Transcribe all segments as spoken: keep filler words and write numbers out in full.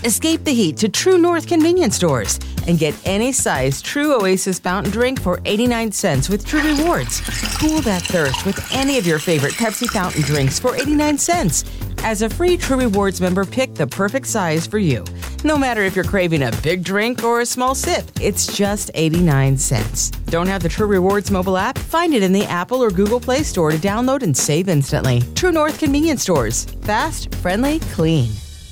Escape the heat to True North convenience stores and get any size True Oasis fountain drink for eighty-nine cents with True Rewards. Cool that thirst with any of your favorite Pepsi fountain drinks for eighty-nine cents. As a free True Rewards member, pick the perfect size for you. No matter if you're craving a big drink or a small sip, it's just eighty-nine cents. Don't have the True Rewards mobile app? Find it in the Apple or Google Play Store to download and save instantly. True North convenience stores. Fast, friendly, clean.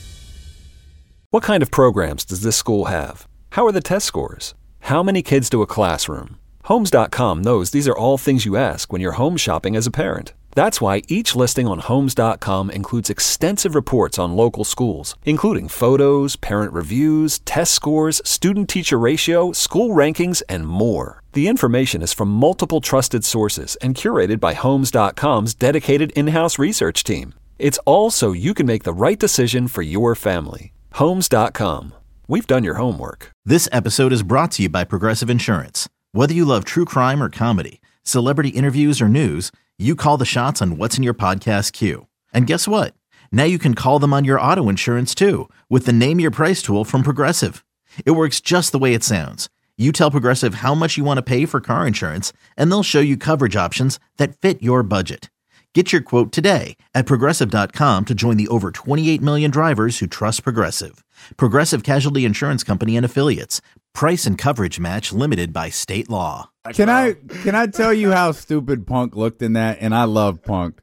What kind of programs does this school have? How are the test scores? How many kids do a classroom? Homes dot com knows these are all things you ask when you're home shopping as a parent. That's why each listing on Homes dot com includes extensive reports on local schools, including photos, parent reviews, test scores, student-teacher ratio, school rankings, and more. The information is from multiple trusted sources and curated by Homes dot com's dedicated in-house research team. It's all so you can make the right decision for your family. Homes dot com. We've done your homework. This episode is brought to you by Progressive Insurance. Whether you love true crime or comedy, celebrity interviews or news, you call the shots on what's in your podcast queue. And guess what? Now you can call them on your auto insurance too with the Name Your Price tool from Progressive. It works just the way it sounds. You tell Progressive how much you want to pay for car insurance, and they'll show you coverage options that fit your budget. Get your quote today at Progressive dot com to join the over twenty-eight million drivers who trust Progressive. Progressive Casualty Insurance Company and Affiliates. Price and coverage match limited by state law. Can I can I tell you how stupid Punk looked in that? And I love Punk.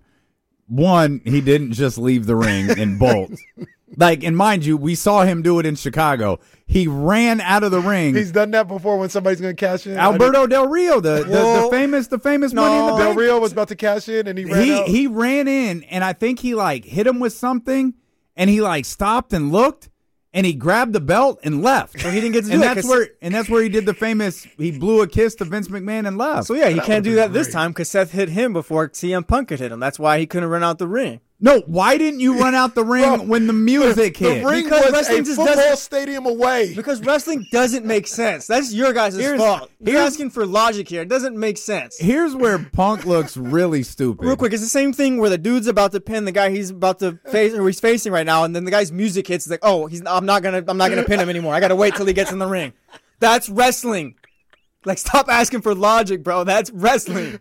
One, he didn't just leave the ring and bolt. Like, and mind you, we saw him do it in Chicago. He ran out of the ring. He's done that before when somebody's going to cash in. Alberto Del Rio, the, the, the famous, the famous no, Money in the Del Bank. Rio was about to cash in, and he ran he, out. He ran in, and I think he, like, hit him with something, and he, like, stopped and looked, and he grabbed the belt and left. So he didn't get to do and it. That's where, and that's where he did the famous, he blew a kiss to Vince McMahon and left. So, yeah, he that can't do that great. this time because Seth hit him before C M Punk could hit him. That's why he couldn't run out the ring. No, why didn't you run out the ring Bro, when the music the, hit? The ring Because was wrestling a just football doesn't- stadium away. Because wrestling doesn't make sense. That's your guys' Here's- fault. You're here's- asking for logic here. It doesn't make sense. Here's where Punk looks really stupid. Real quick, it's the same thing where the dude's about to pin the guy he's about to face or he's facing right now, and then the guy's music hits. It's like, oh, he's I'm not gonna I'm not gonna pin him anymore. I gotta wait till he gets in the ring. That's wrestling. Like, stop asking for logic, bro. That's wrestling.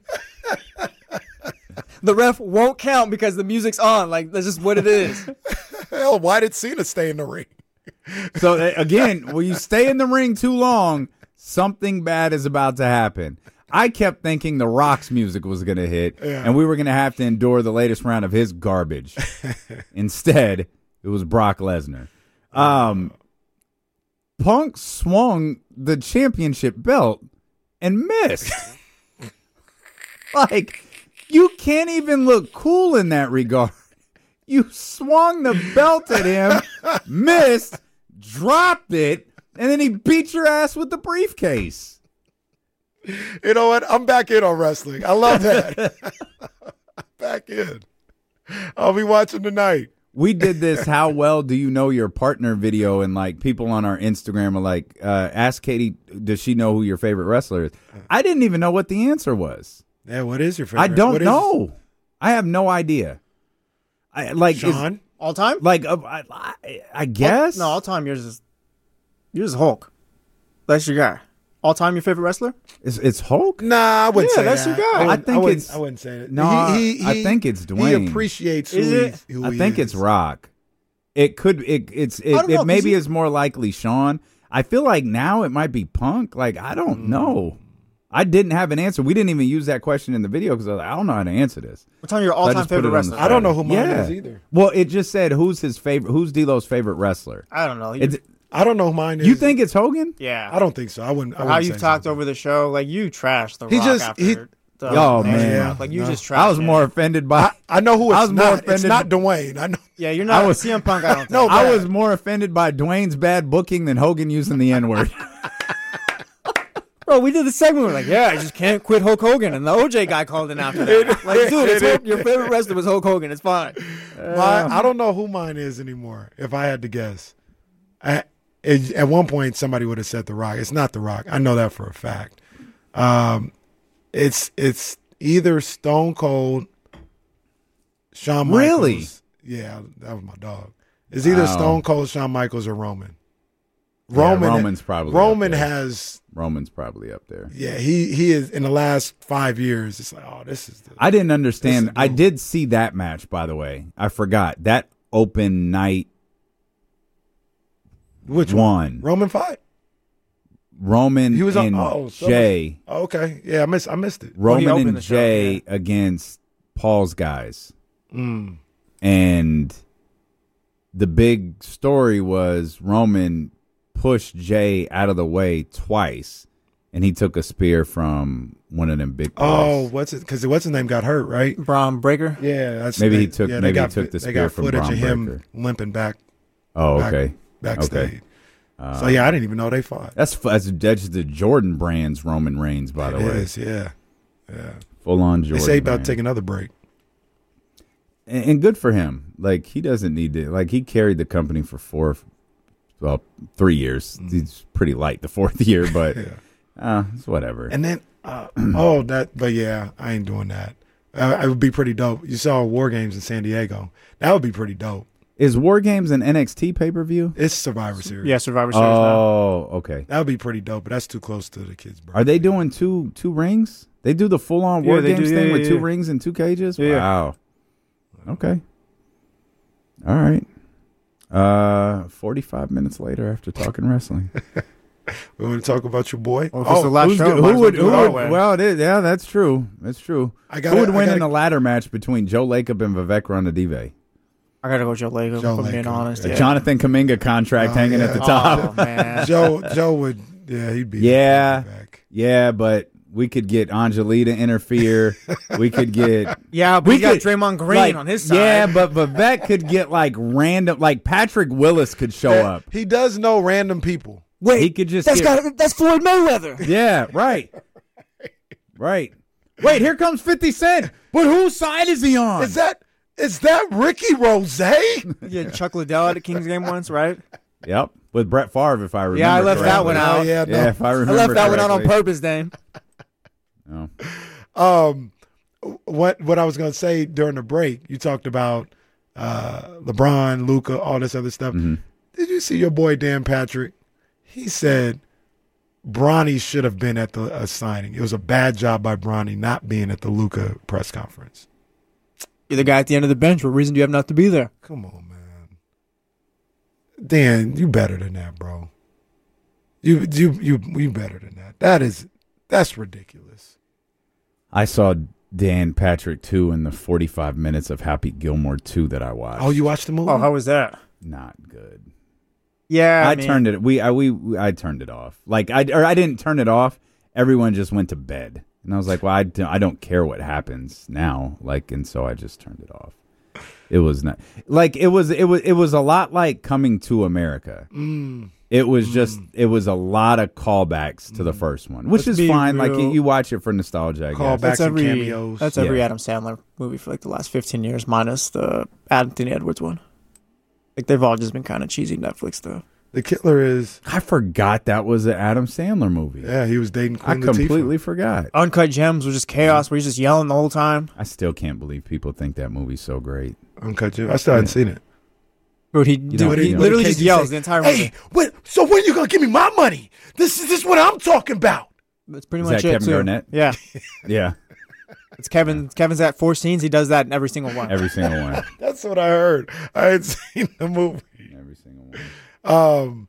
The ref won't count because the music's on. Like, that's just what it is. Hell, why did Cena stay in the ring? So uh, again, when you stay in the ring too long, something bad is about to happen. I kept thinking The Rock's music was going to hit, Yeah. and we were going to have to endure the latest round of his garbage. Instead, it was Brock Lesnar. Um, Punk swung the championship belt and missed. Like, you can't even look cool in that regard. You swung the belt at him, missed, dropped it, and then he beat your ass with the briefcase. You know what? I'm back in on wrestling. I love that. Back in. I'll be watching tonight. We did this how well do you know your partner video, and like people on our Instagram are like, uh, ask Katie, does she know who your favorite wrestler is? I didn't even know what the answer was. Yeah, what is your favorite? I don't what know. Is... I have no idea. I like Sean? is, All time? like uh, I, I, I guess No, all time. Yours is yours is Hulk. That's your guy. All time, your favorite wrestler? It's, it's Hulk. Nah, I wouldn't Yeah, say that's that. your guy. I, wouldn't- I think I wouldn't- it's- I wouldn't say it. No, he, he, I he- think it's He Dwayne. appreciates Is who, it? he's, who I he think is. it's Rock. It could. It it's it, don't know, it maybe he- is more likely Sean. I feel like now it might be Punk. Like I don't know. I didn't have an answer. We didn't even use that question in the video because I, like, I don't know how to answer this. We're talking your So I all-time just put it favorite on the wrestler. I don't know who mine Yeah. is either. Well, it just said who's his favorite. Who's D'Lo's favorite wrestler? I don't know. You, It's, I don't know who mine is. you think it's Hogan? yeah. I don't think so. I wouldn't. I How wouldn't you've say talked so. over the show, like you trashed the He Rock just- after he- the Oh, match. man. Like you No. just trashed I was him. more offended by. I, I know who it's I was more not. It's offended- not Dwayne. I know. Yeah, you're not. I was- C M Punk. I don't think. No, I bad. was more offended by Dwayne's bad booking than Hogan using the N word. Bro, we did the segment. We're like, yeah, I just can't quit Hulk Hogan, and the O J guy called in after that. Like, dude, it's Hulk, your favorite wrestler was Hulk Hogan. It's fine. Mine, I don't know who mine is anymore. If I had to guess, I, it, at one point somebody would have said The Rock. It's not The Rock. I know that for a fact. Um, it's it's either Stone Cold, Shawn Michaels. Really? Yeah, that was my dog. It's either Wow. Stone Cold, Shawn Michaels, or Roman. Yeah, Roman, Roman's probably Roman up there. has, Roman's probably up there. yeah, he he is in the last five years. It's like, oh, this is. The, I didn't understand. This is I dope. did see that match, by the way. I forgot that open night which one. one? Roman fight. Roman He was on. and Oh, so Jay. Oh, okay, yeah, I missed. I missed it. Well, he Roman opened and the show, Jay yeah. against Paul's guys. Mm. And the big story was Roman pushed Jay out of the way twice, and he took a spear from one of them big boys. Oh, what's it? Because what's his name got hurt, right? Braun Breaker. Yeah, that's Maybe they, he took- Yeah, maybe they he got, took the They spear got from footage Braun of him Breaker. limping back. Oh, back- okay. Backstage. Okay. Uh, so yeah, I didn't even know they fought. That's that's that's the Jordan Brand's Roman Reigns, by the It way. is, yeah, yeah. Full on They Jordan. say about Brand. take another break. and, and good for him. Like he doesn't need to. Like he carried the company for four, well, three years. Mm. He's pretty light the fourth year, but Yeah. uh, it's whatever. And then, uh, oh, that, but yeah, I ain't doing that. Uh, it would be pretty dope. You saw War Games in San Diego. That would be pretty dope. Is War Games an N X T pay per view? It's Survivor Series. Yeah, Survivor Series. now. Oh, okay. That would be pretty dope, but that's too close to the kids' birthday. Are they doing two two rings? They do the full on Yeah, War they Games do, thing yeah, with yeah, two yeah. rings and two cages? Yeah, yeah. Wow. Okay. All right. Uh, forty-five minutes later after talking wrestling. We want to talk about your boy? Well, if it's the last Who's show, go- might who as would, well do who it our would way. well, it is, yeah, that's true. That's true. I gotta- who would I win gotta- in a ladder match between Joe Lacob and Vivek Ranadive? I gotta go Joe Lacob. Joe If I'm being Lacob. honest. A Yeah. Jonathan Kuminga contract Oh, hanging yeah. at the top. Oh man. Joe, Joe would, yeah, he'd be. Yeah. Back. Yeah, but we could get Anjali to interfere. We could get Yeah, but we we got could- Draymond Green like, on his side. Yeah, but Vivek could get like random, like Patrick Willis could show Yeah, up. He does know random people. wait, He could just that's get, got that's Floyd Mayweather. yeah, right, right. Wait, here comes fifty Cent. But whose side is he on? Is that is that Ricky Rose? Yeah, Chuck Liddell at the Kings game once, right? Yep, with Brett Favre, if I remember. Yeah, I left that correctly. one out. Oh, yeah, no. Yeah, if I I remember. left that one out on correctly. purpose, Dame. Oh. Um, what what I was gonna say during the break, you talked about uh, LeBron, Luka, all this other stuff. Mm-hmm. Did you see your boy Dan Patrick? He said Bronny should have been at the uh, signing. It was a bad job by Bronny not being at the Luka press conference. You're the guy at the end of the bench. What reason do you have not to be there? Come on, man. Dan, you better than that, bro. You you you you better than that. That is that's ridiculous. I saw Dan Patrick two in the forty-five minutes of Happy Gilmore two that I watched. Oh, you watched the movie? Oh, how was that? Not good. Yeah, I, mean, turned it. We I we, we I turned it off. Like I or I didn't turn it off. Everyone just went to bed, and I was like, well, I don't, I don't care what happens now. Like, and so I just turned it off. It was not like it was. It was. It was a lot like Coming to America. Mm. It was just. It was a lot of callbacks to the first one, which Let's is be fine. Like real. you, you watch it for nostalgia. I guess. Callbacks That's and every cameos. that's every Yeah. Adam Sandler movie for like the last fifteen years, minus the Anthony Edwards one. Like they've all just been kind of cheesy Netflix stuff. The killer is I forgot that was an Adam Sandler movie. yeah, he was dating I Queen completely Latifah. forgot. Uncut Gems was just chaos, where he's just yelling the whole time. I still can't believe people think that movie's so great. Uncut Gems. I still haven't seen it. But he, don't- dude, you he don't- literally What did just Casey yells say? the entire Hey, movie. when, so when you gonna give me my money? This is this is what I'm talking about. That's pretty Is much that it Kevin too. Garnett? Yeah, Yeah, it's Kevin. Kevin's at four scenes. He does that in every single one. every single one. That's what I heard. I had seen the movie. Every single one. Um,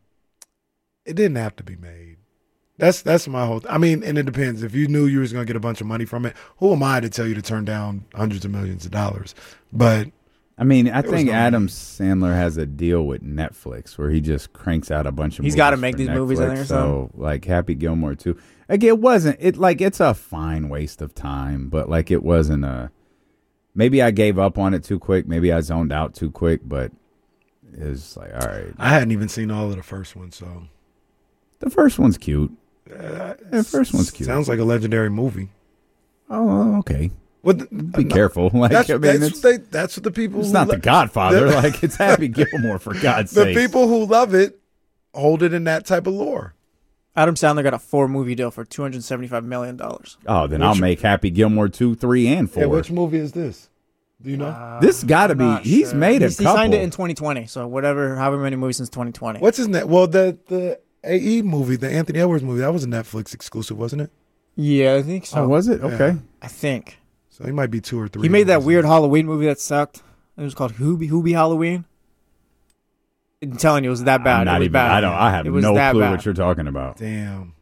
it didn't have to be made. That's that's my whole. I mean, and it depends. If you knew you was gonna get a bunch of money from it, who am I to tell you to turn down hundreds of millions of dollars? But I mean, I was think no Adam need. Sandler has a deal with Netflix where he just cranks out a bunch of He's movies. gotta make for these movies, I think, Netflix. or So, like Happy Gilmore too. Like it wasn't. It like it's a fine waste of time, but like it wasn't a. Maybe I gave up on it too quick. Maybe I zoned out too quick. But it was like, all right, I hadn't even seen all of the first one, so the first one's cute. uh, The first one's cute. sounds like a legendary movie. Oh, okay. What? The, Be careful. Like That's I mean, that's, it's, what they, that's what the people. it's who not lo- The Godfather. the- Like it's Happy Gilmore for God's The sake. people who love it hold it in that type of lore. Adam Sandler got a four movie deal for two hundred seventy five million dollars. Oh, then I'll Which- make Happy Gilmore two, three, and four. Yeah, which movie is this? Do you know? This got to be. Not He's sure. made a He's- couple. He signed it in twenty twenty, so whatever, however many movies since twenty twenty. What's his name? Well, the the A E movie, the Anthony Edwards movie, that was a Netflix exclusive, wasn't it? Yeah, I think so. Oh, was it? Okay. Yeah. I think. So he might be two or three. He made that movies. weird Halloween movie that sucked. It was called Hoobie, Hoobie Halloween. I'm telling you, it was that bad. I'm not it was even. bad. I don't. I have It was no that clue bad. what you're talking about. Damn.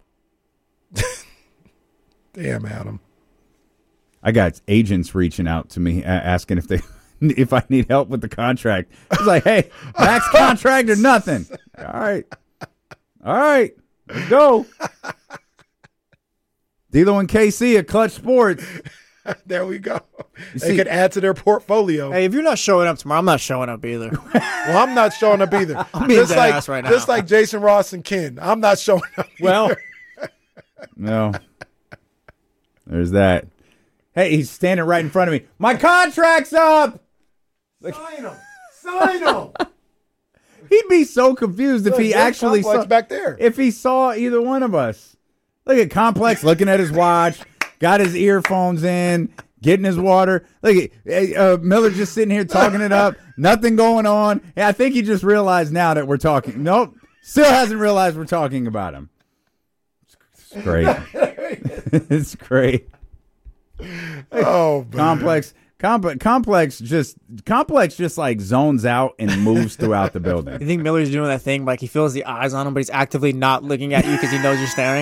Damn, Adam. I got agents reaching out to me a- asking if they if I need help with the contract. It's like, hey, max contract or nothing. All right, all right, let's go. D'Lo and K C at Clutch Sports. There we go. You They see- could add to their portfolio. Hey, if you're not showing up tomorrow, I'm not showing up either. Well, I'm not showing up either. I'm being just dead like, ass right now. Just like Jason Ross and Ken. I'm not showing up. Well, no, there's that. Hey, he's standing right in front of me. My contract's up. Sign him. Sign him. He'd be so confused if he There's actually Complex saw back there. if he saw either one of us. Look at Complex looking at his watch, got his earphones in, getting his water. Look at hey, uh, Miller just sitting here talking it up. Nothing going on. Yeah, I think he just realized now that we're talking. Nope, still hasn't realized we're talking about him. It's great. It's great. Oh, man. Complex, complex, complex, just complex, just like zones out and moves throughout the building. You think Miller's doing that thing, like he feels the eyes on him, but he's actively not looking at you because he knows you're staring?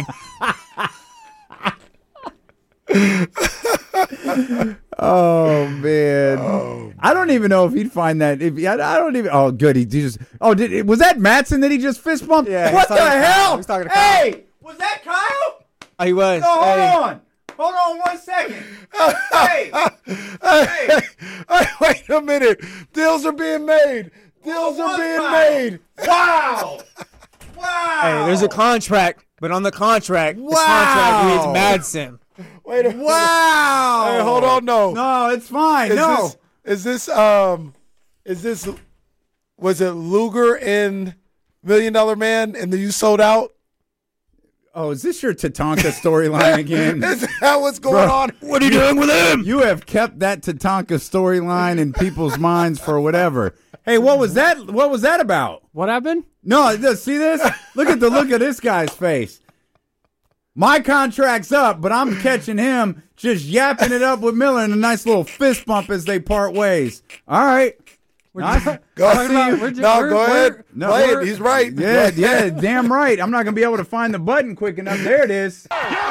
Oh man, I don't even know if he'd find that. If I, I don't even. Oh, good. He, he just. Oh, did was that Mattson that he just fist bumped? Yeah, What he's the talking to Kyle. hell? He's talking to Kyle. Hey, was that Kyle? Oh, he was. No, hold Hey. on. Hold on one second. Hey, hey. Hey, wait a minute. Deals are being made. Deals are One being time. made. Wow. Wow. Hey, there's a contract, but on the contract, the Wow. contract reads Madsen. Wait a minute. Wow. Hey, hold on. No. No, it's fine. Is no. This, is this um? Is this was it Luger in Million Dollar Man and then you sold out? Oh, is this your Tatanka storyline again? Is that what's going Bro, on? What are you doing with him? You have kept that Tatanka storyline in people's minds for whatever. Hey, what was that? What was that about? What happened? No, just see this? Look at the look of this guy's face. My contract's up, but I'm catching him just yapping it up with Miller in a nice little fist bump as they part ways. All right. Nice. Go I ahead. see you. We're just- No, we're- go ahead. we're- No, Play we're- it. He's right. Yeah, yeah, damn right. I'm not going to be able to find the button quick enough. There it is.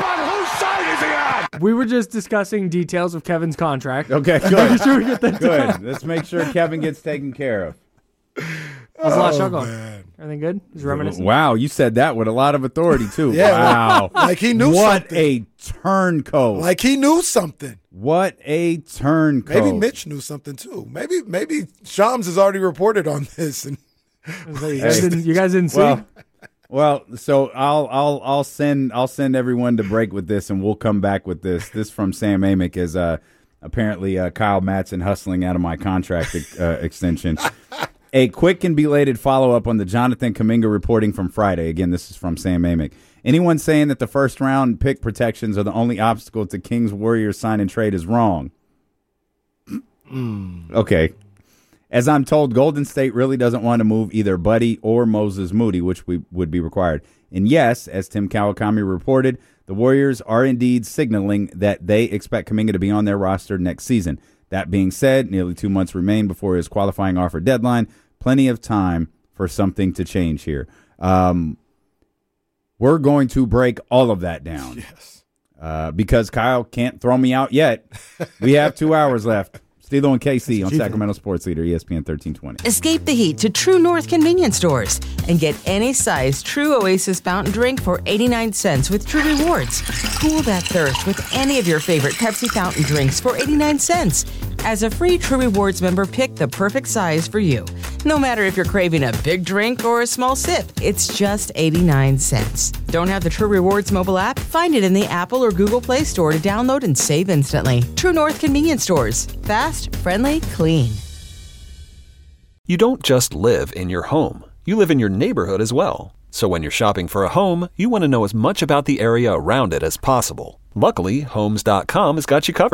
We were just discussing details of Kevin's contract. Okay, Making good. sure we get that done. Good. Let's make sure Kevin gets taken care of. How's the last shot Oh, going? man. Everything good? Is it reminiscent? Wow, you said that with a lot of authority, too. Yeah, Wow. like he knew What something. a turncoat. Like he knew something. What a turncoat. Maybe Mitch knew something too. Maybe maybe Shams has already reported on this. And So you, guys didn't, you guys didn't see? Well, well, so I'll I'll I'll send I'll send everyone to break with this, and we'll come back with this. This from Sam Amick is uh, apparently uh, Kyle Madsen hustling out of my contract uh, extension. A quick and belated follow up on the Jonathan Kuminga reporting from Friday. Again, this is from Sam Amick. Anyone saying that the first round pick protections are the only obstacle to Kings Warriors sign and trade is wrong. Okay. As I'm told, Golden State really doesn't want to move either Buddy or Moses Moody, which we would be required. And yes, as Tim Kawakami reported, the Warriors are indeed signaling that they expect Kuminga to be on their roster next season. That being said, nearly two months remain before his qualifying offer deadline. Plenty of time for something to change here. Um, we're going to break all of that down. yes, Uh, because Kyle can't throw me out yet. We have two hours left. Stilo and K C on Sacramento Sports Leader, E S P N thirteen twenty. Escape the heat to True North convenience stores and get any size True Oasis fountain drink for eighty-nine cents with True Rewards. Cool that thirst with any of your favorite Pepsi fountain drinks for eighty-nine cents. As a free True Rewards member, pick the perfect size for you. No matter if you're craving a big drink or a small sip, it's just eighty-nine cents. Don't have the True Rewards mobile app? Find it in the Apple or Google Play Store to download and save instantly. True North convenience stores. Fast, friendly, clean. You don't just live in your home. You live in your neighborhood as well. So when you're shopping for a home, you want to know as much about the area around it as possible. Luckily, Homes dot com has got you covered.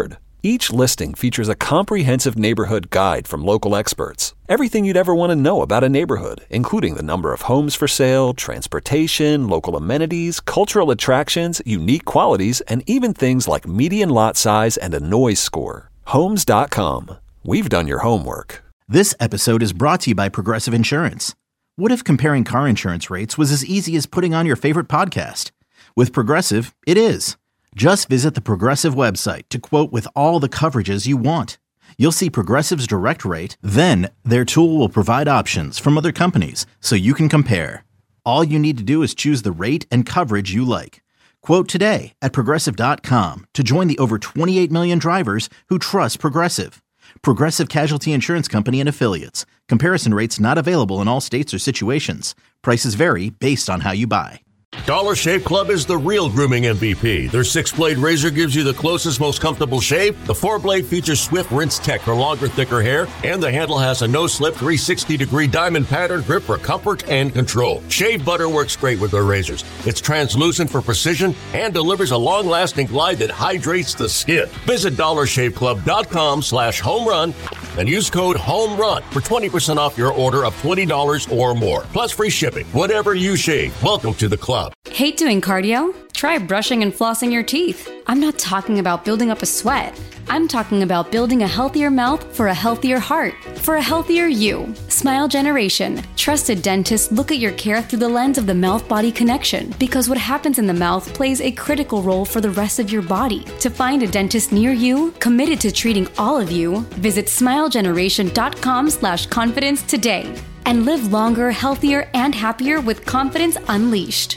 Each listing features a comprehensive neighborhood guide from local experts. Everything you'd ever want to know about a neighborhood, including the number of homes for sale, transportation, local amenities, cultural attractions, unique qualities, and even things like median lot size and a noise score. Homes dot com. We've done your homework. This episode is brought to you by Progressive Insurance. What if comparing car insurance rates was as easy as putting on your favorite podcast? With Progressive, it is. Just visit the Progressive website to quote with all the coverages you want. You'll see Progressive's direct rate, then their tool will provide options from other companies so you can compare. All you need to do is choose the rate and coverage you like. Quote today at Progressive dot com to join the over twenty-eight million drivers who trust Progressive. Progressive Casualty Insurance Company and Affiliates. Comparison rates not available in all states or situations. Prices vary based on how you buy. Dollar Shave Club is the real grooming M V P. Their six-blade razor gives you the closest, most comfortable shave. The four-blade features swift rinse tech for longer, thicker hair. And the handle has a no-slip three hundred sixty degree diamond pattern grip for comfort and control. Shave butter works great with their razors. It's translucent for precision and delivers a long-lasting glide that hydrates the skin. Visit dollar shave club dot com slash home run and use code HOMERUN for twenty percent off your order of twenty dollars or more. Plus free shipping. Whatever you shave, welcome to the club. Hate doing cardio? Try brushing and flossing your teeth. I'm not talking about building up a sweat. I'm talking about building a healthier mouth for a healthier heart, for a healthier you. Smile Generation. Trusted dentists look at your care through the lens of the mouth-body connection, because what happens in the mouth plays a critical role for the rest of your body. To find a dentist near you, committed to treating all of you, visit smile generation dot com slash confidence today. And live longer, healthier, and happier with confidence unleashed.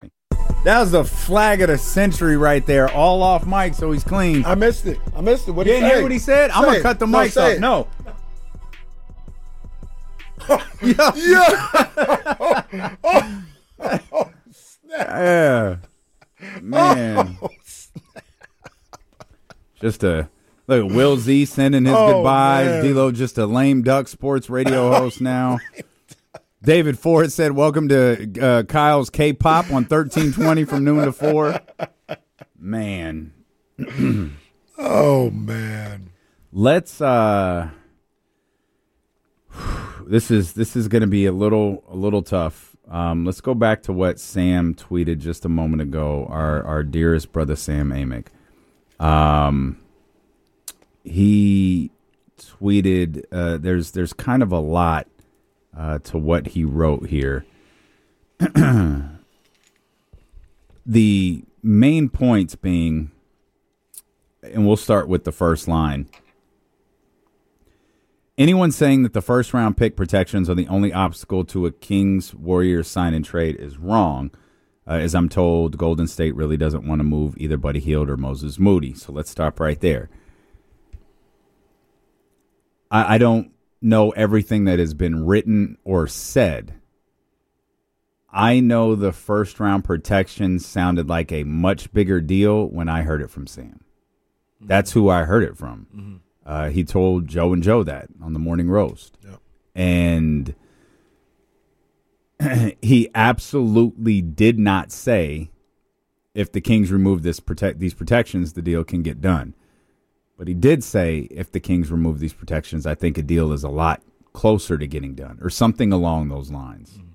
That was the flag of the century right there, all off mic, so he's clean. I missed it. I missed it. What you did didn't hear what he said? I'm gonna cut the no, mics off. No. yeah. yeah. oh, oh, oh, snap. Yeah. Man. Oh, just a look. Will Z sending his oh, goodbyes. D-Lo just a lame duck sports radio host now. David Ford said, welcome to uh, Kyle's K-Pop on thirteen twenty from noon to four. Man. oh, man. Let's, uh, this is this is going to be a little a little tough. Um, let's go back to what Sam tweeted just a moment ago, our, our dearest brother Sam Amick. Um, he tweeted, uh, there's there's kind of a lot Uh, to what he wrote here. The main points being, and we'll start with the first line. Anyone saying that the first round pick protections are the only obstacle to a Kings Warriors sign and trade is wrong. Uh, as I'm told, Golden State really doesn't want to move either Buddy Hield or Moses Moody. So let's stop right there. I, I don't know everything that has been written or said. I know the first round protection sounded like a much bigger deal when I heard it from Sam. Mm-hmm. That's who I heard it from. Mm-hmm. Uh, he told Joe and Joe that on the morning roast. Yep. And he absolutely did not say if the Kings remove this protect these protections, the deal can get done. But he did say, if the Kings remove these protections, I think a deal is a lot closer to getting done, or something along those lines. Mm.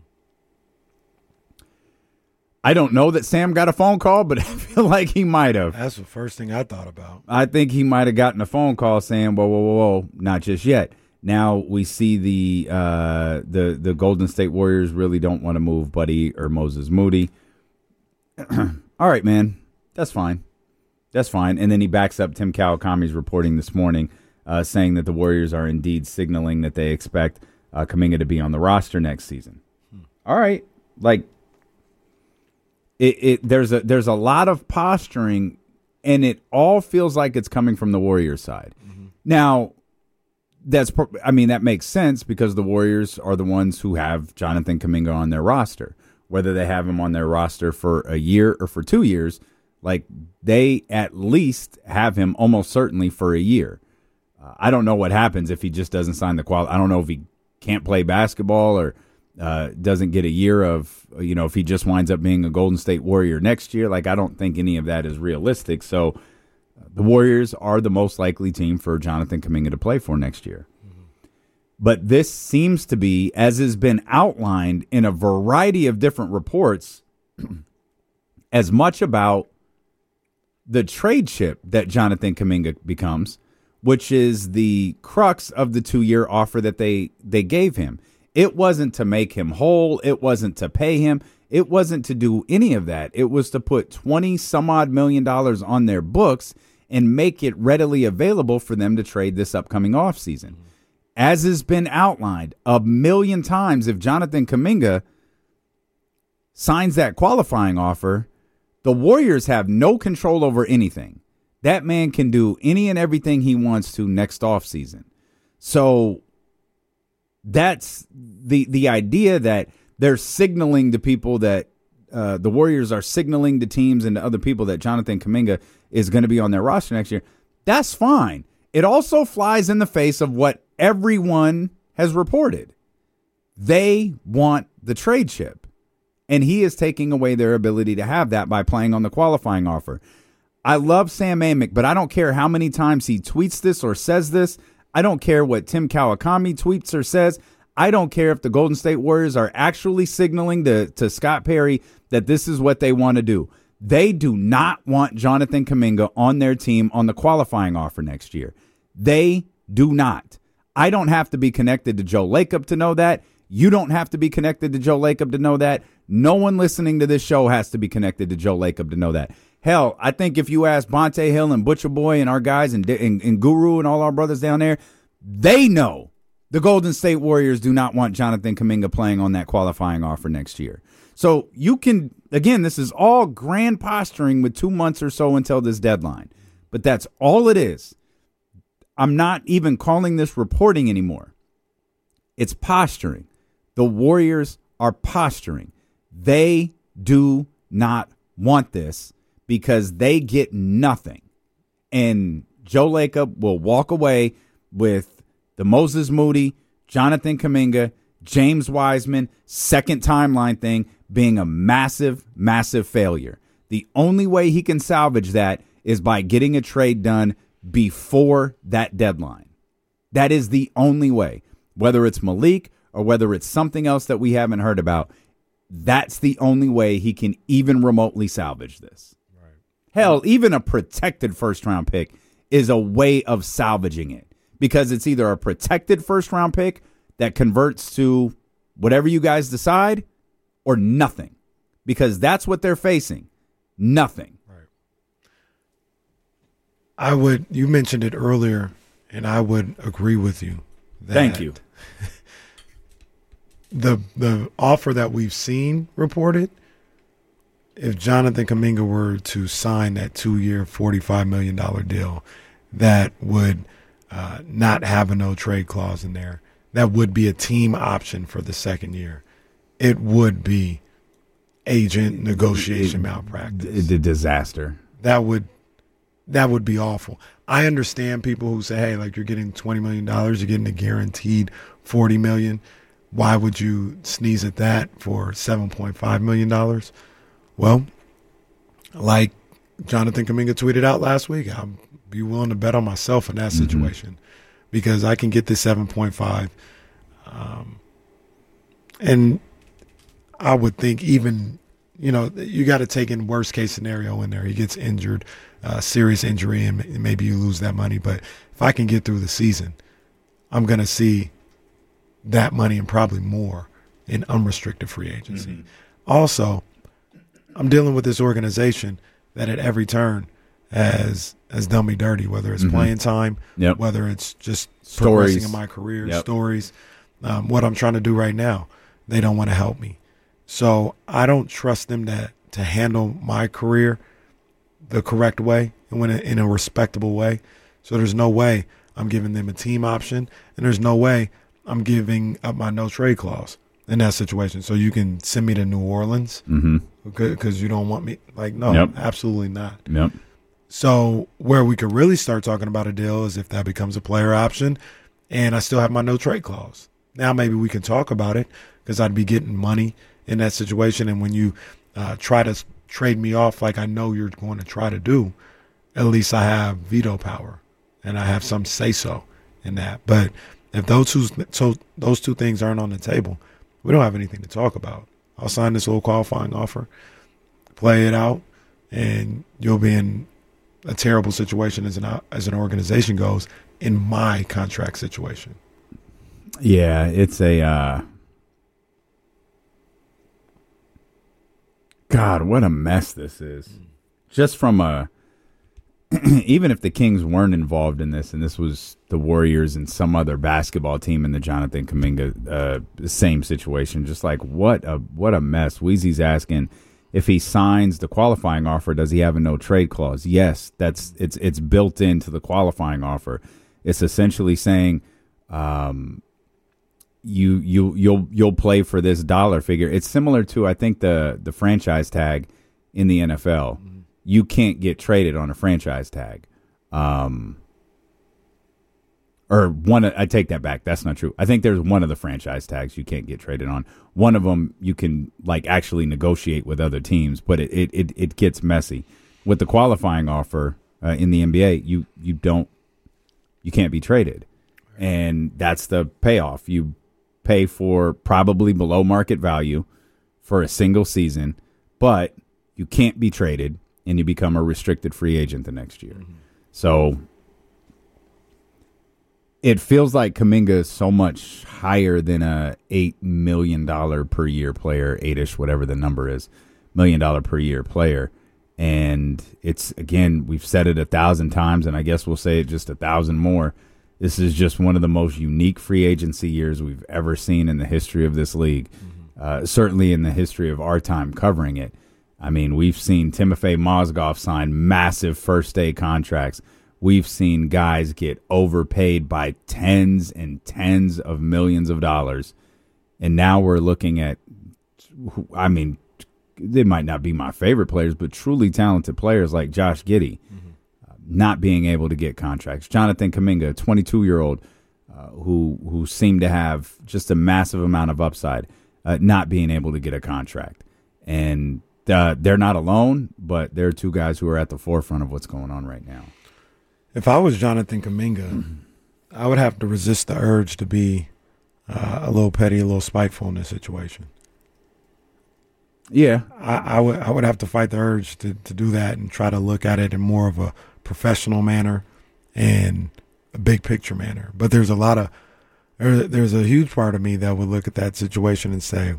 I don't know that Sam got a phone call, but I feel like he might have. That's the first thing I thought about. I think he might have gotten a phone call saying, whoa, whoa, whoa, whoa, not just yet. Now we see the uh, the the Golden State Warriors really don't want to move Buddy or Moses Moody. All right, man, that's fine. That's fine. And then he backs up Tim Kawakami's reporting this morning, uh, saying that the Warriors are indeed signaling that they expect uh, Kuminga to be on the roster next season. Hmm. All right, like it, it. There's a there's a lot of posturing, and it all feels like it's coming from the Warriors side. Mm-hmm. Now, that's I mean that makes sense because the Warriors are the ones who have Jonathan Kuminga on their roster, whether they have him on their roster for a year or for two years. Like, they at least have him almost certainly for a year. Uh, I don't know what happens if he just doesn't sign the qual. I don't know if he can't play basketball or uh, doesn't get a year of, you know, if he just winds up being a Golden State Warrior next year. Like, I don't think any of that is realistic. So The Warriors are the most likely team for Jonathan Kuminga to play for next year. But this seems to be, as has been outlined in a variety of different reports, as much about the trade chip that Jonathan Kuminga becomes, which is the crux of the two-year offer that they, they gave him. It wasn't to make him whole. It wasn't to pay him. It wasn't to do any of that. It was to put twenty some odd million dollars on their books and make it readily available for them to trade this upcoming offseason. As has been outlined a million times, if Jonathan Kuminga signs that qualifying offer, the Warriors have no control over anything. That man can do any and everything he wants to next offseason. So that's the the idea that they're signaling to people that uh, the Warriors are signaling to teams and to other people that Jonathan Kuminga is going to be on their roster next year. That's fine. It also flies in the face of what everyone has reported. They want the trade chip, and he is taking away their ability to have that by playing on the qualifying offer. I love Sam Amick, but I don't care how many times he tweets this or says this. I don't care what Tim Kawakami tweets or says. I don't care if the Golden State Warriors are actually signaling to, to Scott Perry that this is what they want to do. They do not want Jonathan Kuminga on their team on the qualifying offer next year. They do not. I don't have to be connected to Joe Lacob to know that. You don't have to be connected to Joe Lacob to know that. No one listening to this show has to be connected to Joe Lacob to know that. Hell, I think if you ask Bonte Hill and Butcher Boy and our guys and, and, and Guru and all our brothers down there, they know the Golden State Warriors do not want Jonathan Kuminga playing on that qualifying offer next year. So you can, again, this is all grand posturing with two months or so until this deadline. But that's all it is. I'm not even calling this reporting anymore. It's posturing. The Warriors are posturing. They do not want this because they get nothing. And Joe Lacob will walk away with the Moses Moody, Jonathan Kuminga, James Wiseman, second timeline thing being a massive, massive failure. The only way he can salvage that is by getting a trade done before that deadline. That is the only way. Whether it's Malik or whether it's something else that we haven't heard about, that's the only way he can even remotely salvage this. Right. Hell, even a protected first-round pick is a way of salvaging it because it's either a protected first-round pick that converts to whatever you guys decide or nothing because that's what they're facing. Nothing. Right. I would, you mentioned it earlier, and I would agree with you. That Thank you. The the offer that we've seen reported, if Jonathan Kuminga were to sign that two-year, forty-five million dollars deal, that would uh, not have a no-trade clause in there. That would be a team option for the second year. It would be agent negotiation it, malpractice. The disaster. That would that would be awful. I understand people who say, hey, like you're getting twenty million dollars, you're getting a guaranteed forty million dollars. Why would you sneeze at that for seven point five million dollars? Well, like Jonathan Kuminga tweeted out last week, I'd be willing to bet on myself in that situation mm-hmm. because I can get this seven point five. Um, and I would think even, you know, you got to take in worst case scenario in there. He gets injured, uh, serious injury, and maybe you lose that money. But if I can get through the season, I'm going to see that money and probably more in unrestricted free agency. Mm-hmm. Also, I'm dealing with this organization that at every turn has has done me dirty, whether it's mm-hmm. playing time, yep. whether it's just stories. progressing in my career, yep. stories, um, what I'm trying to do right now. They don't want to help me. So I don't trust them to, to handle my career the correct way and in a, in a respectable way. So there's no way I'm giving them a team option, and there's no way I'm giving up my no trade clause in that situation. So you can send me to New Orleans mm-hmm. because you don't want me. Like, no, yep. absolutely not. Yep. So where we could really start talking about a deal is if that becomes a player option and I still have my no trade clause. Now maybe we can talk about it because I'd be getting money in that situation. And when you uh, try to trade me off like I know you're going to try to do, at least I have veto power and I have some say so in that. But if those two, so those two things aren't on the table, we don't have anything to talk about. I'll sign this little qualifying offer, play it out, and you'll be in a terrible situation as an as an organization goes in my contract situation. Yeah, it's a uh, God, what a mess this is. Just from a even if the Kings weren't involved in this, and this was the Warriors and some other basketball team in the Jonathan Kuminga uh, same situation, just like what a what a mess. Weezy's asking if he signs the qualifying offer, does he have a no trade clause? Yes, that's it's it's built into the qualifying offer. It's essentially saying um, you you you'll you'll play for this dollar figure. It's similar to I think the the franchise tag in the N F L. Mm-hmm. You can't get traded on a franchise tag. Um, or one, I take that back. That's not true. I think there's one of the franchise tags you can't get traded on. One of them you can like actually negotiate with other teams, but it it it, it gets messy. With the qualifying offer uh, in the N B A, you you don't you can't be traded, and that's the payoff. You pay for probably below market value for a single season, but you can't be traded. And you become a restricted free agent the next year. Mm-hmm. So it feels like Kuminga is so much higher than a eight million dollars per year player, eight-ish, whatever the number is, million dollar per year player. And it's, again, we've said it a thousand times, and I guess we'll say it just a thousand more. This is just one of the most unique free agency years we've ever seen in the history of this league, mm-hmm. uh, certainly in the history of our time covering it. I mean, we've seen Timofey Mozgov sign massive first-day contracts. We've seen guys get overpaid by tens and tens of millions of dollars. And now we're looking at, I mean, they might not be my favorite players, but truly talented players like Josh Giddey mm-hmm. uh, not being able to get contracts. Jonathan Kuminga, a twenty-two-year-old uh, who, who seemed to have just a massive amount of upside, uh, not being able to get a contract. And Uh, they're not alone, but they're two guys who are at the forefront of what's going on right now. If I was Jonathan Kuminga, mm-hmm. I would have to resist the urge to be uh, a little petty, a little spiteful in this situation. Yeah, I, I would. I would have to fight the urge to, to do that and try to look at it in more of a professional manner and a big picture manner. But there's a lot of there, there's a huge part of me that would look at that situation and say,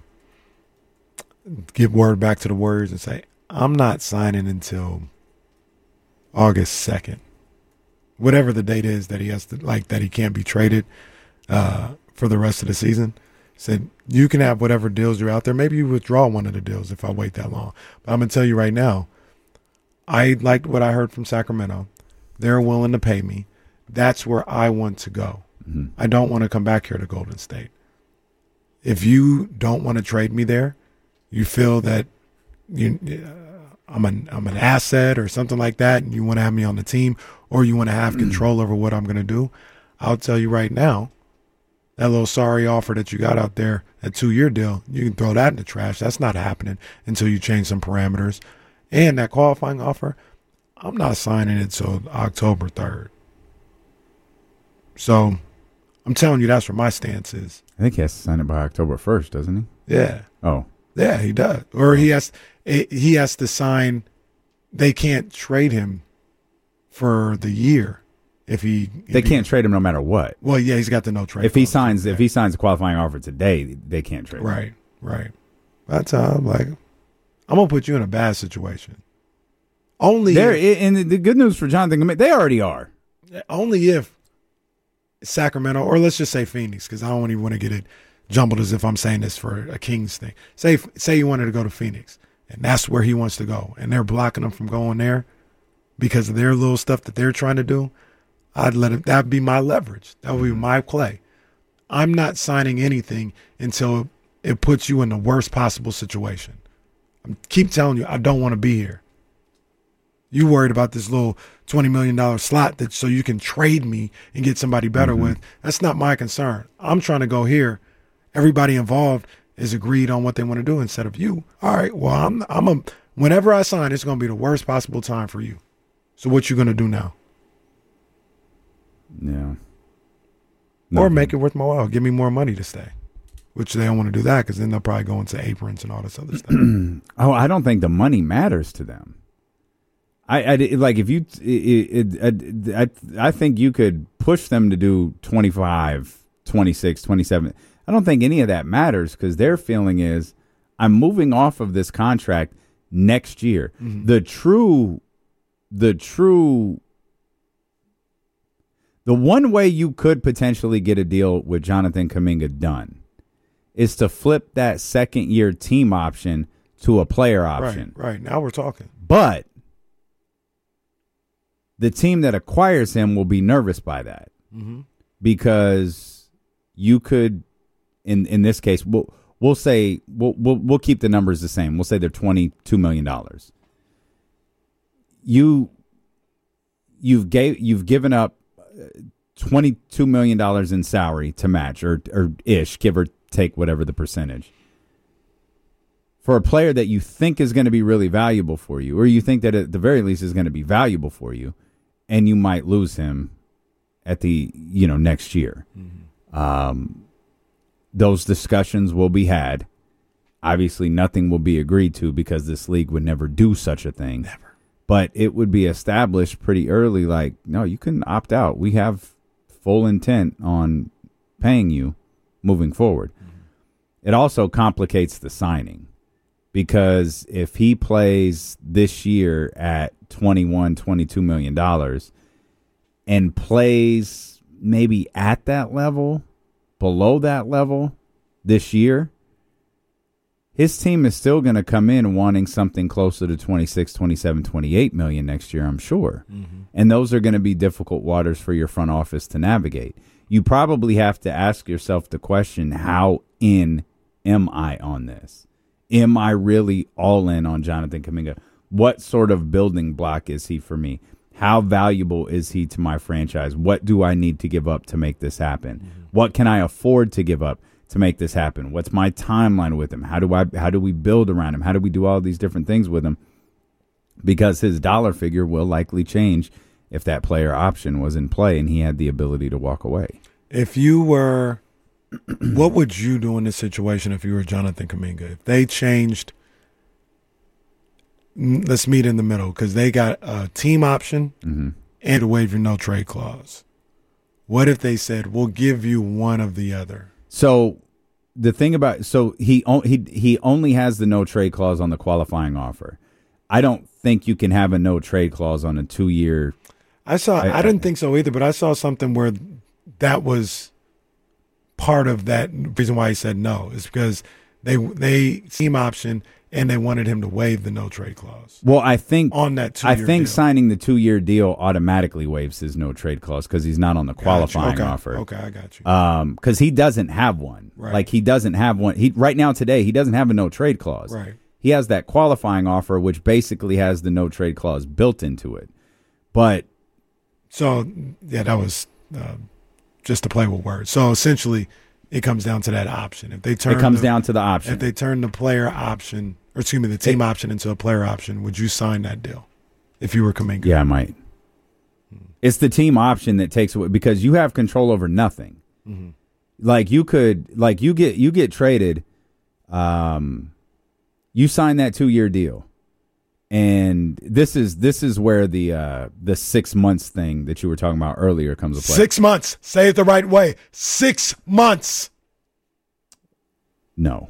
give word back to the Warriors and say, I'm not signing until August second. Whatever the date is that he has to, like, that he can't be traded uh, for the rest of the season. Said, you can have whatever deals are out there. Maybe you withdraw one of the deals if I wait that long. But I'm going to tell you right now, I liked what I heard from Sacramento. They're willing to pay me. That's where I want to go. Mm-hmm. I don't want to come back here to Golden State. If you don't want to trade me there, you feel that you, uh, I'm an I'm an asset or something like that, and you want to have me on the team, or you want to have control over what I'm going to do, I'll tell you right now, that little sorry offer that you got out there, that two-year deal, you can throw that in the trash. That's not happening until you change some parameters. And that qualifying offer, I'm not signing it until October third. So I'm telling you, that's where my stance is. I think he has to sign it by October first, doesn't he? Yeah. Oh. Yeah, he does. Or he has he has to sign. They can't trade him for the year if he. If they can't he, trade him no matter what. Well, yeah, he's got the no trade. If he signs, if he signs a qualifying offer today, they can't trade him. Right, right. That's how I'm like, I'm gonna put you in a bad situation. Only there, if, and the good news for Jonathan, they already are. Only if Sacramento, or let's just say Phoenix, because I don't even want to get it jumbled as if I'm saying this for a Kings thing. Say say you wanted to go to Phoenix, and that's where he wants to go, and they're blocking him from going there because of their little stuff that they're trying to do. I'd let it. That'd be my leverage. That would be my play. I'm not signing anything until it puts you in the worst possible situation. I keep telling you, I don't want to be here. You worried about this little twenty million dollars slot that so you can trade me and get somebody better mm-hmm. with. That's not my concern. I'm trying to go here. Everybody involved is agreed on what they want to do instead of you. All right, well, I'm I'm a whenever I sign, it's going to be the worst possible time for you. So what you gonna do now? Yeah. Or make it worth my while. Give me more money to stay. Which they don't want to do that because then they'll probably go into aprons and all this other stuff. Oh, I don't think the money matters to them. I, I like if you, it, it, I, I think you could push them to do twenty-five, twenty-six, twenty-seven. I don't think any of that matters because their feeling is I'm moving off of this contract next year. Mm-hmm. The true, the true. The one way you could potentially get a deal with Jonathan Kuminga done is to flip that second year team option to a player option. Right, right. Now we're talking. But the team that acquires him will be nervous by that mm-hmm. because you could, in in this case, we'll we'll say we'll we'll, we'll keep the numbers the same. We'll say they're twenty-two million dollars. You you've gave you've given up twenty-two million dollars in salary to match or or ish, give or take whatever the percentage. For a player that you think is going to be really valuable for you, or you think that at the very least is going to be valuable for you, and you might lose him at the, you know, next year. Mm-hmm. Um, those discussions will be had. Obviously, nothing will be agreed to because this league would never do such a thing. Never. But it would be established pretty early, like, no, you can opt out. We have full intent on paying you moving forward. Mm-hmm. It also complicates the signing. Because if he plays this year at twenty-one, twenty-two million dollars and plays maybe at that level, below that level this year, his team is still going to come in wanting something closer to twenty-six, twenty-seven, twenty-eight million next year, I'm sure. Mm-hmm. And those are going to be difficult waters for your front office to navigate. You probably have to ask yourself the question, how in am I on this? Am I really all in on Jonathan Kuminga? What sort of building block is he for me? How valuable is he to my franchise? What do I need to give up to make this happen? Mm-hmm. What can I afford to give up to make this happen? What's my timeline with him? How do I how do we build around him? How do we do all these different things with him? Because his dollar figure will likely change if that player option was in play and he had the ability to walk away. If you were what would you do in this situation if you were Jonathan Kuminga? If they changed, let's meet in the middle, because they got a team option mm-hmm. and a waive your no trade clause. What if they said, we'll give you one of the other? So the thing about, so he he he only has the no trade clause on the qualifying offer. I don't think you can have a no trade clause on a two year. I saw, I, I didn't think so either, but I saw something where that was part of that reason why he said no is because they they team option and they wanted him to waive the no trade clause. Well, I think on that two I year think deal. signing the two year deal automatically waives his no trade clause because he's not on the qualifying okay. offer. Okay, I got you. Um, because he doesn't have one. Right. Like he doesn't have one. He right now today he doesn't have a no trade clause. Right. He has that qualifying offer, which basically has the no trade clause built into it. But so yeah, that was uh, just to play with words. So essentially, it comes down to that option. If they turn it comes the, down to the option. If they turn the player option, or excuse me, the team it, option into a player option, would you sign that deal if you were Kuminga? Yeah, I might. Hmm. It's the team option that takes away because you have control over nothing. Mm-hmm. Like you could, like you get you get traded. Um, you sign that two year deal, and this is this is where the uh, the six months thing that you were talking about earlier comes into play. Six months. Say it the right way. Six months. No.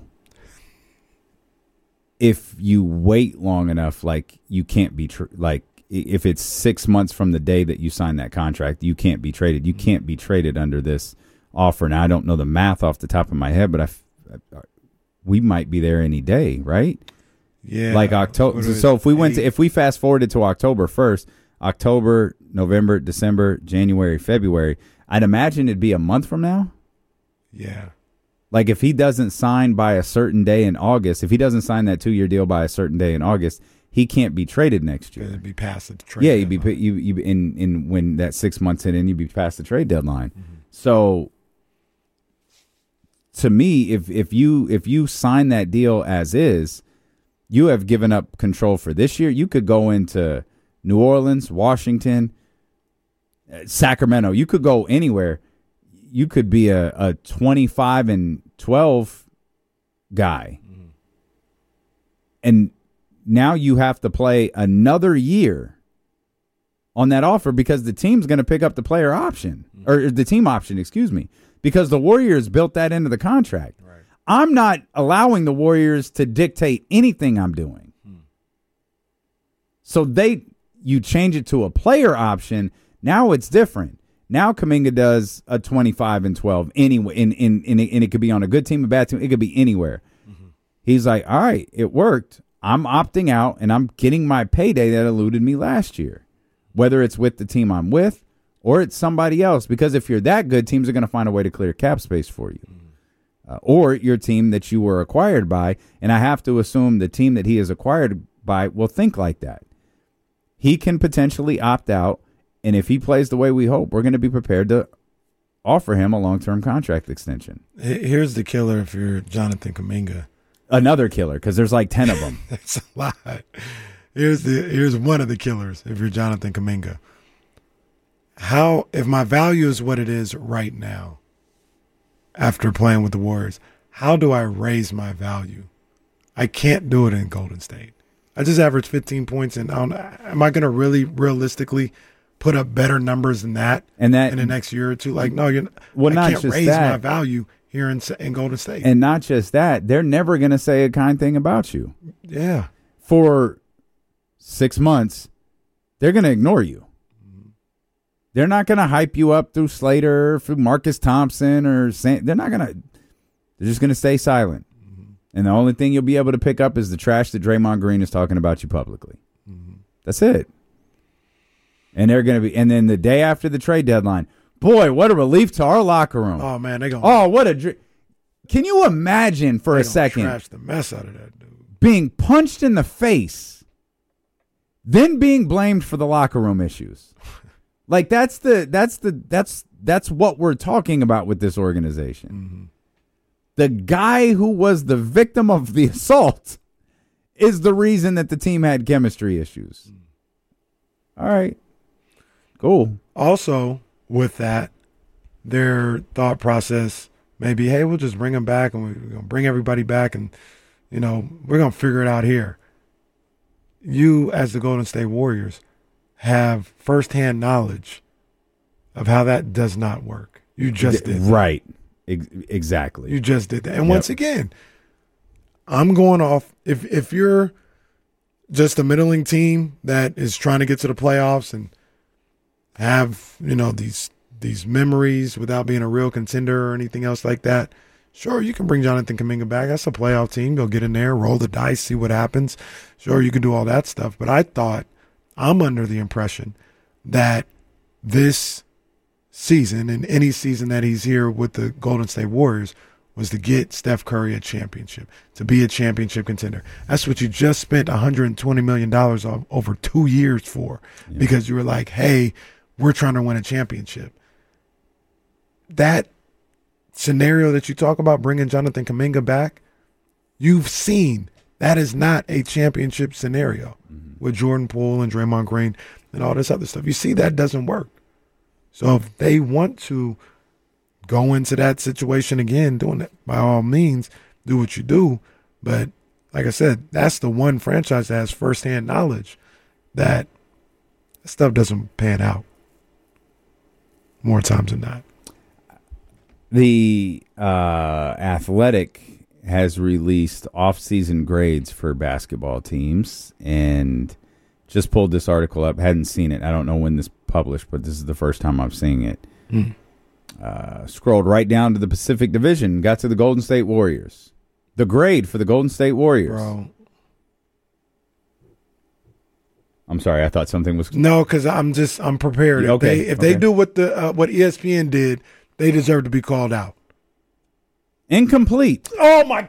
If you wait long enough, like you can't be tr- like if it's six months from the day that you sign that contract, you can't be traded. You can't be traded under this offer. Now I don't know the math off the top of my head, but I, I we might be there any day, right? Yeah. Like October. So if we went to, if we fast forwarded to October first, October, November, December, January, February, I'd imagine it'd be a month from now. Yeah. Like if he doesn't sign by a certain day in August, if he doesn't sign that two year deal by a certain day in August, he can't be traded next year. It'd be past the trade. Yeah, you'd be deadline. you you in in when that six months hit in, you'd be past the trade deadline. Mm-hmm. So to me, if if you if you sign that deal as is, you have given up control for this year. You could go into New Orleans, Washington, Sacramento. You could go anywhere. You could be a, a twenty-five and twelve guy. Mm-hmm. And now you have to play another year on that offer because the team's going to pick up the player option, mm-hmm. or the team option, excuse me, because the Warriors built that into the contract. Right. I'm not allowing the Warriors to dictate anything I'm doing. Hmm. So they, you change it to a player option. Now it's different. Now Kuminga does a twenty-five and twelve anyway, and, and, and, it, and it could be on a good team, a bad team. It could be anywhere. Mm-hmm. He's like, all right, it worked. I'm opting out, and I'm getting my payday that eluded me last year, whether it's with the team I'm with or it's somebody else. Because if you're that good, teams are going to find a way to clear cap space for you. Mm-hmm. Uh, or your team that you were acquired by, and I have to assume the team that he is acquired by will think like that. He can potentially opt out. And if he plays the way we hope, we're going to be prepared to offer him a long-term contract extension. Here's the killer if you're Jonathan Kuminga. Another killer, because there's like ten of them. That's a lot. Here's the here's one of the killers if you're Jonathan Kuminga. How, if my value is what it is right now, after playing with the Warriors, how do I raise my value? I can't do it in Golden State. I just averaged fifteen points, and I don't, am I going to really realistically put up better numbers than that, and that in the next year or two? Like, no, you're well, I not can't just raise that. my value here in, in Golden State. And not just that, they're never going to say a kind thing about you. Yeah. For six months, they're going to ignore you. Mm-hmm. They're not going to hype you up through Slater, through Marcus Thompson, or San- they're not going to. They're just going to stay silent. Mm-hmm. And the only thing you'll be able to pick up is the trash that Draymond Green is talking about you publicly. Mm-hmm. That's it. And they're going to be, and then the day after the trade deadline, boy, what a relief to our locker room. Oh man, they going. Oh, what a! Dr- Can you imagine for a second? Trash the mess out of that dude. Being punched in the face, then being blamed for the locker room issues. Like that's the that's the that's that's what we're talking about with this organization. Mm-hmm. The guy who was the victim of the assault is the reason that the team had chemistry issues. All right. Cool. Also, with that, their thought process may be, hey, we'll just bring them back, and we're going to bring everybody back, and, you know, we're going to figure it out here. You, as the Golden State Warriors, have firsthand knowledge of how that does not work. You just did that. Right. Ex- exactly. You just did that. And yep. Once again, I'm going off, if if you're just a middling team that is trying to get to the playoffs and have, you know, these these memories without being a real contender or anything else like that, sure, you can bring Jonathan Kuminga back. That's a playoff team. Go get in there, roll the dice, see what happens. Sure, you can do all that stuff. But I thought, I'm under the impression that this season and any season that he's here with the Golden State Warriors was to get Steph Curry a championship, to be a championship contender. That's what you just spent one hundred twenty million dollars on over two years for, yeah. Because you were like, hey, we're trying to win a championship. That scenario that you talk about, bringing Jonathan Kuminga back, you've seen that is not a championship scenario mm-hmm. with Jordan Poole and Draymond Green and all this other stuff. You see that doesn't work. So if they want to go into that situation again, doing it, by all means, do what you do. But like I said, that's the one franchise that has firsthand knowledge that stuff doesn't pan out more times than not. The uh, Athletic has released off-season grades for basketball teams and just pulled this article up. Hadn't seen it. I don't know when this published, but this is the first time I've seen it. Mm. Uh, scrolled right down to the Pacific Division, got to the Golden State Warriors. The grade for the Golden State Warriors. Bro. I'm sorry, I thought something was... No, because I'm just, I'm prepared. Okay. If they, if okay. they do what the uh, what E S P N did, they deserve to be called out. Incomplete. Oh, my...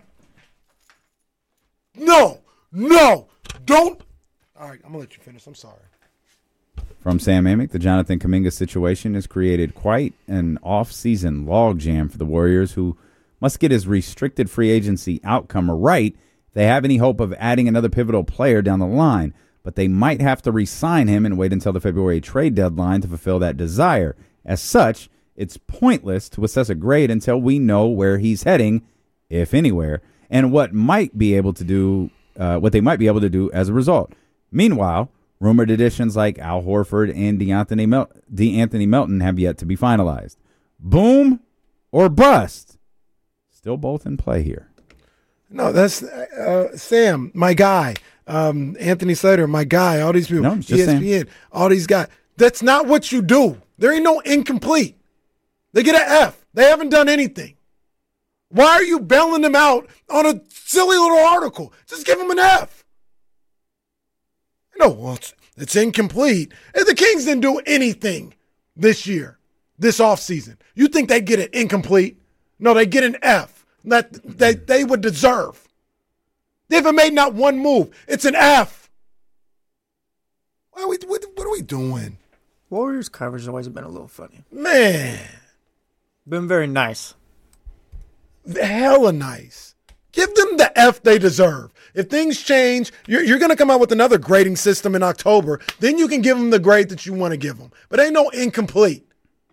No, no, don't... All right, I'm going to let you finish. I'm sorry. From Sam Amick, the Jonathan Kuminga situation has created quite an off-season logjam for the Warriors, who must get his restricted free agency outcome right if they have any hope of adding another pivotal player down the line. but they might have to re-sign him and wait until the February trade deadline to fulfill that desire. As such, it's pointless to assess a grade until we know where he's heading, if anywhere, and what might be able to do, uh, what they might be able to do as a result. Meanwhile, rumored additions like Al Horford and DeAnthony, Mel- DeAnthony Melton have yet to be finalized. Boom or bust? Still both in play here. No, that's uh, Sam, my guy. Um, Anthony Slater, my guy. All these people, No, it's just E S P N, all these guys. That's not what you do. There ain't no incomplete. They get an F. They haven't done anything. Why are you bailing them out on a silly little article? Just give them an F. No, well, it's, it's incomplete. And the Kings didn't do anything this year, this offseason. You think they get it incomplete? No, they get an F that they, they would deserve. They haven't made not one move. It's an F. Why are we, what, what are we doing? Warriors coverage has always been a little funny. Man. Been very nice. Hella nice. Give them the F they deserve. If things change, you're, you're going to come out with another grading system in October. Then you can give them the grade that you want to give them. But ain't no incomplete.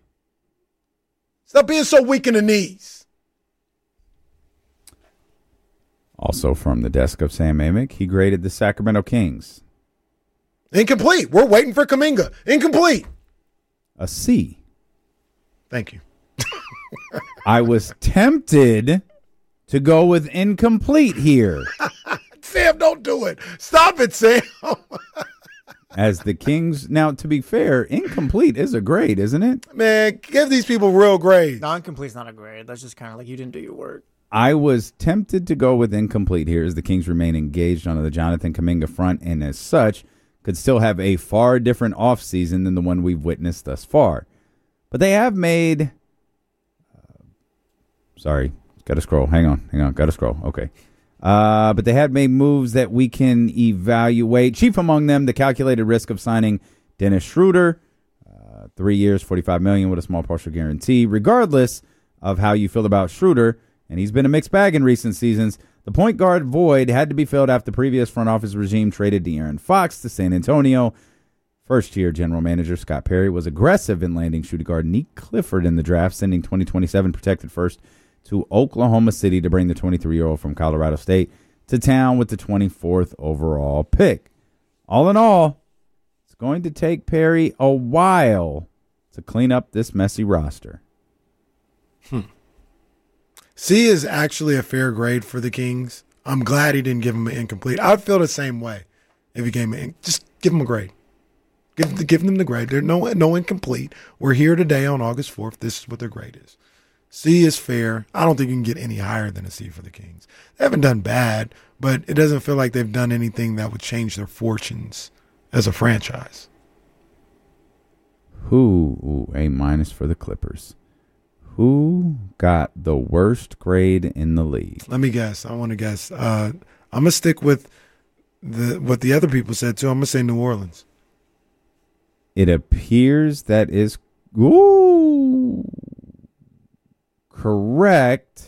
Stop being so weak in the knees. Also from the desk of Sam Amick, he graded the Sacramento Kings. Incomplete. We're waiting for Kuminga. Incomplete. A C. Thank you. I was tempted to go with incomplete here. Sam, don't do it. Stop it, Sam. As the Kings, now to be fair, incomplete is a grade, isn't it? Man, give these people real grades. Non-complete's not a grade. That's just kind of like you didn't do your work. I was tempted to go with incomplete here as the Kings remain engaged on the Jonathan Kuminga front and as such could still have a far different offseason than the one we've witnessed thus far. But they have made... Uh, sorry, got to scroll. Hang on, hang on, got to scroll. Okay. Uh, but they have made moves that we can evaluate. Chief among them, the calculated risk of signing Dennis Schroeder, uh, three years, forty-five million dollars with a small partial guarantee. Regardless of how you feel about Schroeder, and he's been a mixed bag in recent seasons, the point guard void had to be filled after the previous front office regime traded De'Aaron Fox to San Antonio. First-year general manager Scott Perry was aggressive in landing shooting guard Nick Clifford in the draft, sending twenty twenty-seven protected first to Oklahoma City to bring the twenty-three-year-old from Colorado State to town with the twenty-fourth overall pick. All in all, it's going to take Perry a while to clean up this messy roster. Hmm. C is actually a fair grade for the Kings. I'm glad he didn't give him an incomplete. I'd feel the same way if he gave him an, just give him a grade. Give, give them the grade. There's no, no incomplete. We're here today on August fourth. This is what their grade is. C is fair. I don't think you can get any higher than a C for the Kings. They haven't done bad, but it doesn't feel like they've done anything that would change their fortunes as a franchise. Who, ooh, A minus for the Clippers. Who got the worst grade in the league? Let me guess. I want to guess. Uh, I'm going to stick with the what the other people said, too. I'm going to say New Orleans. It appears that is ooh, correct.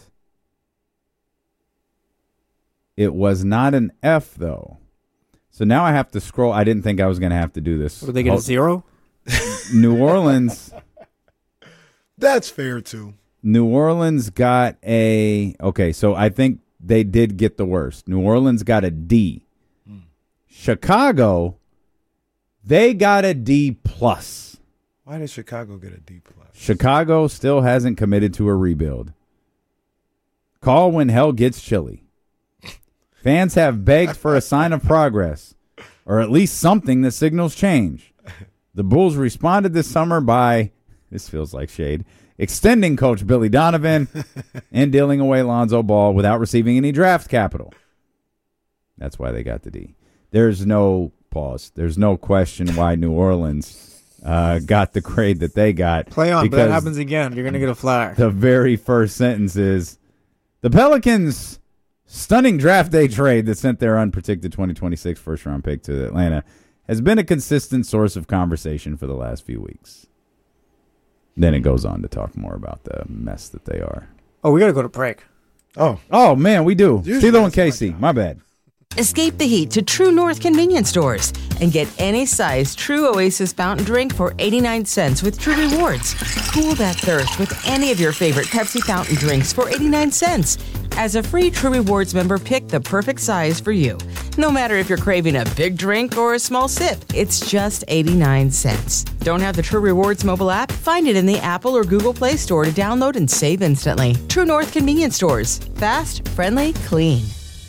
It was not an F, though. So now I have to scroll. I didn't think I was going to have to do this. What, did they get oh, a zero? New Orleans... That's fair, too. New Orleans got a... Okay, so I think they did get the worst. New Orleans got a D. Mm. Chicago, they got a D plus. Why did Chicago get a D plus? Chicago still hasn't committed to a rebuild. Call when hell gets chilly. Fans have begged for a sign of progress, or at least something that signals change. The Bulls responded this summer by... This feels like shade. Extending coach Billy Donovan and dealing away Lonzo Ball without receiving any draft capital. That's why they got the D. There's no pause. There's no question why New Orleans uh, got the grade that they got. Play on, but that happens again. You're going to get a flag. The very first sentence is, the Pelicans' stunning draft day trade that sent their unprotected twenty twenty-six first-round pick to Atlanta has been a consistent source of conversation for the last few weeks. Then it goes on to talk more about the mess that they are. Oh, we got to go to break. Oh. Oh, man, we do. Usually CeeLo and Casey, my bad. Escape the heat to True North convenience stores and get any size True Oasis fountain drink for eighty-nine cents with True Rewards. Cool that thirst with any of your favorite Pepsi fountain drinks for eighty-nine cents. As a free True Rewards member, pick the perfect size for you. No matter if you're craving a big drink or a small sip, it's just eighty-nine cents. Don't have the True Rewards mobile app? Find it in the Apple or Google Play Store to download and save instantly. True North convenience stores. Fast, friendly, clean.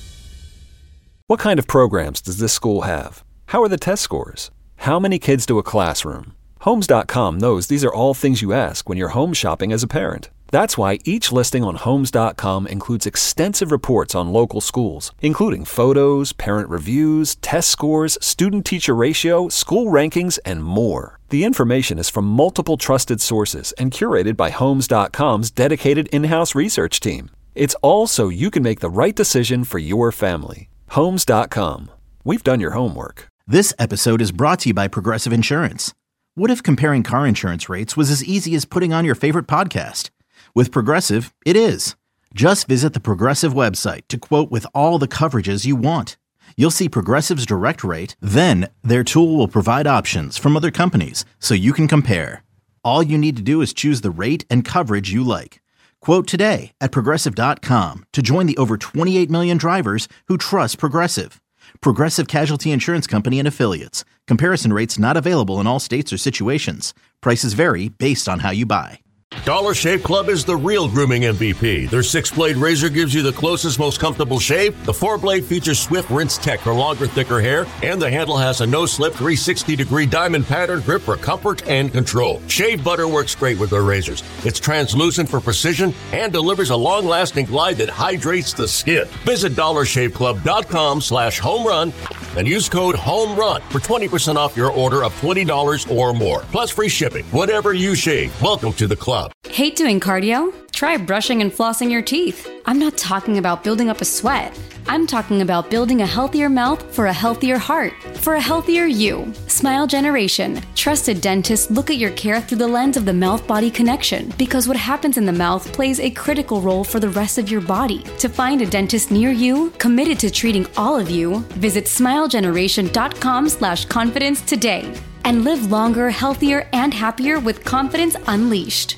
What kind of programs does this school have? How are the test scores? How many kids do a classroom? Homes dot com knows these are all things you ask when you're home shopping as a parent. That's why each listing on Homes dot com includes extensive reports on local schools, including photos, parent reviews, test scores, student-teacher ratio, school rankings, and more. The information is from multiple trusted sources and curated by Homes dot com's dedicated in-house research team. It's all so you can make the right decision for your family. Homes dot com. We've done your homework. This episode is brought to you by Progressive Insurance. What if comparing car insurance rates was as easy as putting on your favorite podcast? With Progressive, it is. Just visit the Progressive website to quote with all the coverages you want. You'll see Progressive's direct rate, then their tool will provide options from other companies so you can compare. All you need to do is choose the rate and coverage you like. Quote today at Progressive dot com to join the over twenty-eight million drivers who trust Progressive. Progressive Casualty Insurance Company and Affiliates. Comparison rates not available in all states or situations. Prices vary based on how you buy. Dollar Shave Club is the real grooming M V P. Their six-blade razor gives you the closest, most comfortable shave. The four-blade features swift rinse tech for longer, thicker hair. And the handle has a no-slip three sixty degree diamond pattern grip for comfort and control. Shave butter works great with their razors. It's translucent for precision and delivers a long-lasting glide that hydrates the skin. Visit dollar shave club dot com slash home run and use code HOMERUN for twenty percent off your order of twenty dollars or more. Plus free shipping. Whatever you shave, welcome to the club. Hate doing cardio? Try brushing and flossing your teeth. I'm not talking about building up a sweat. I'm talking about building a healthier mouth for a healthier heart, for a healthier you. Smile Generation. Trusted dentists look at your care through the lens of the mouth-body connection because what happens in the mouth plays a critical role for the rest of your body. To find a dentist near you, committed to treating all of you, visit smile generation dot com slash confidence today and live longer, healthier, and happier with confidence unleashed.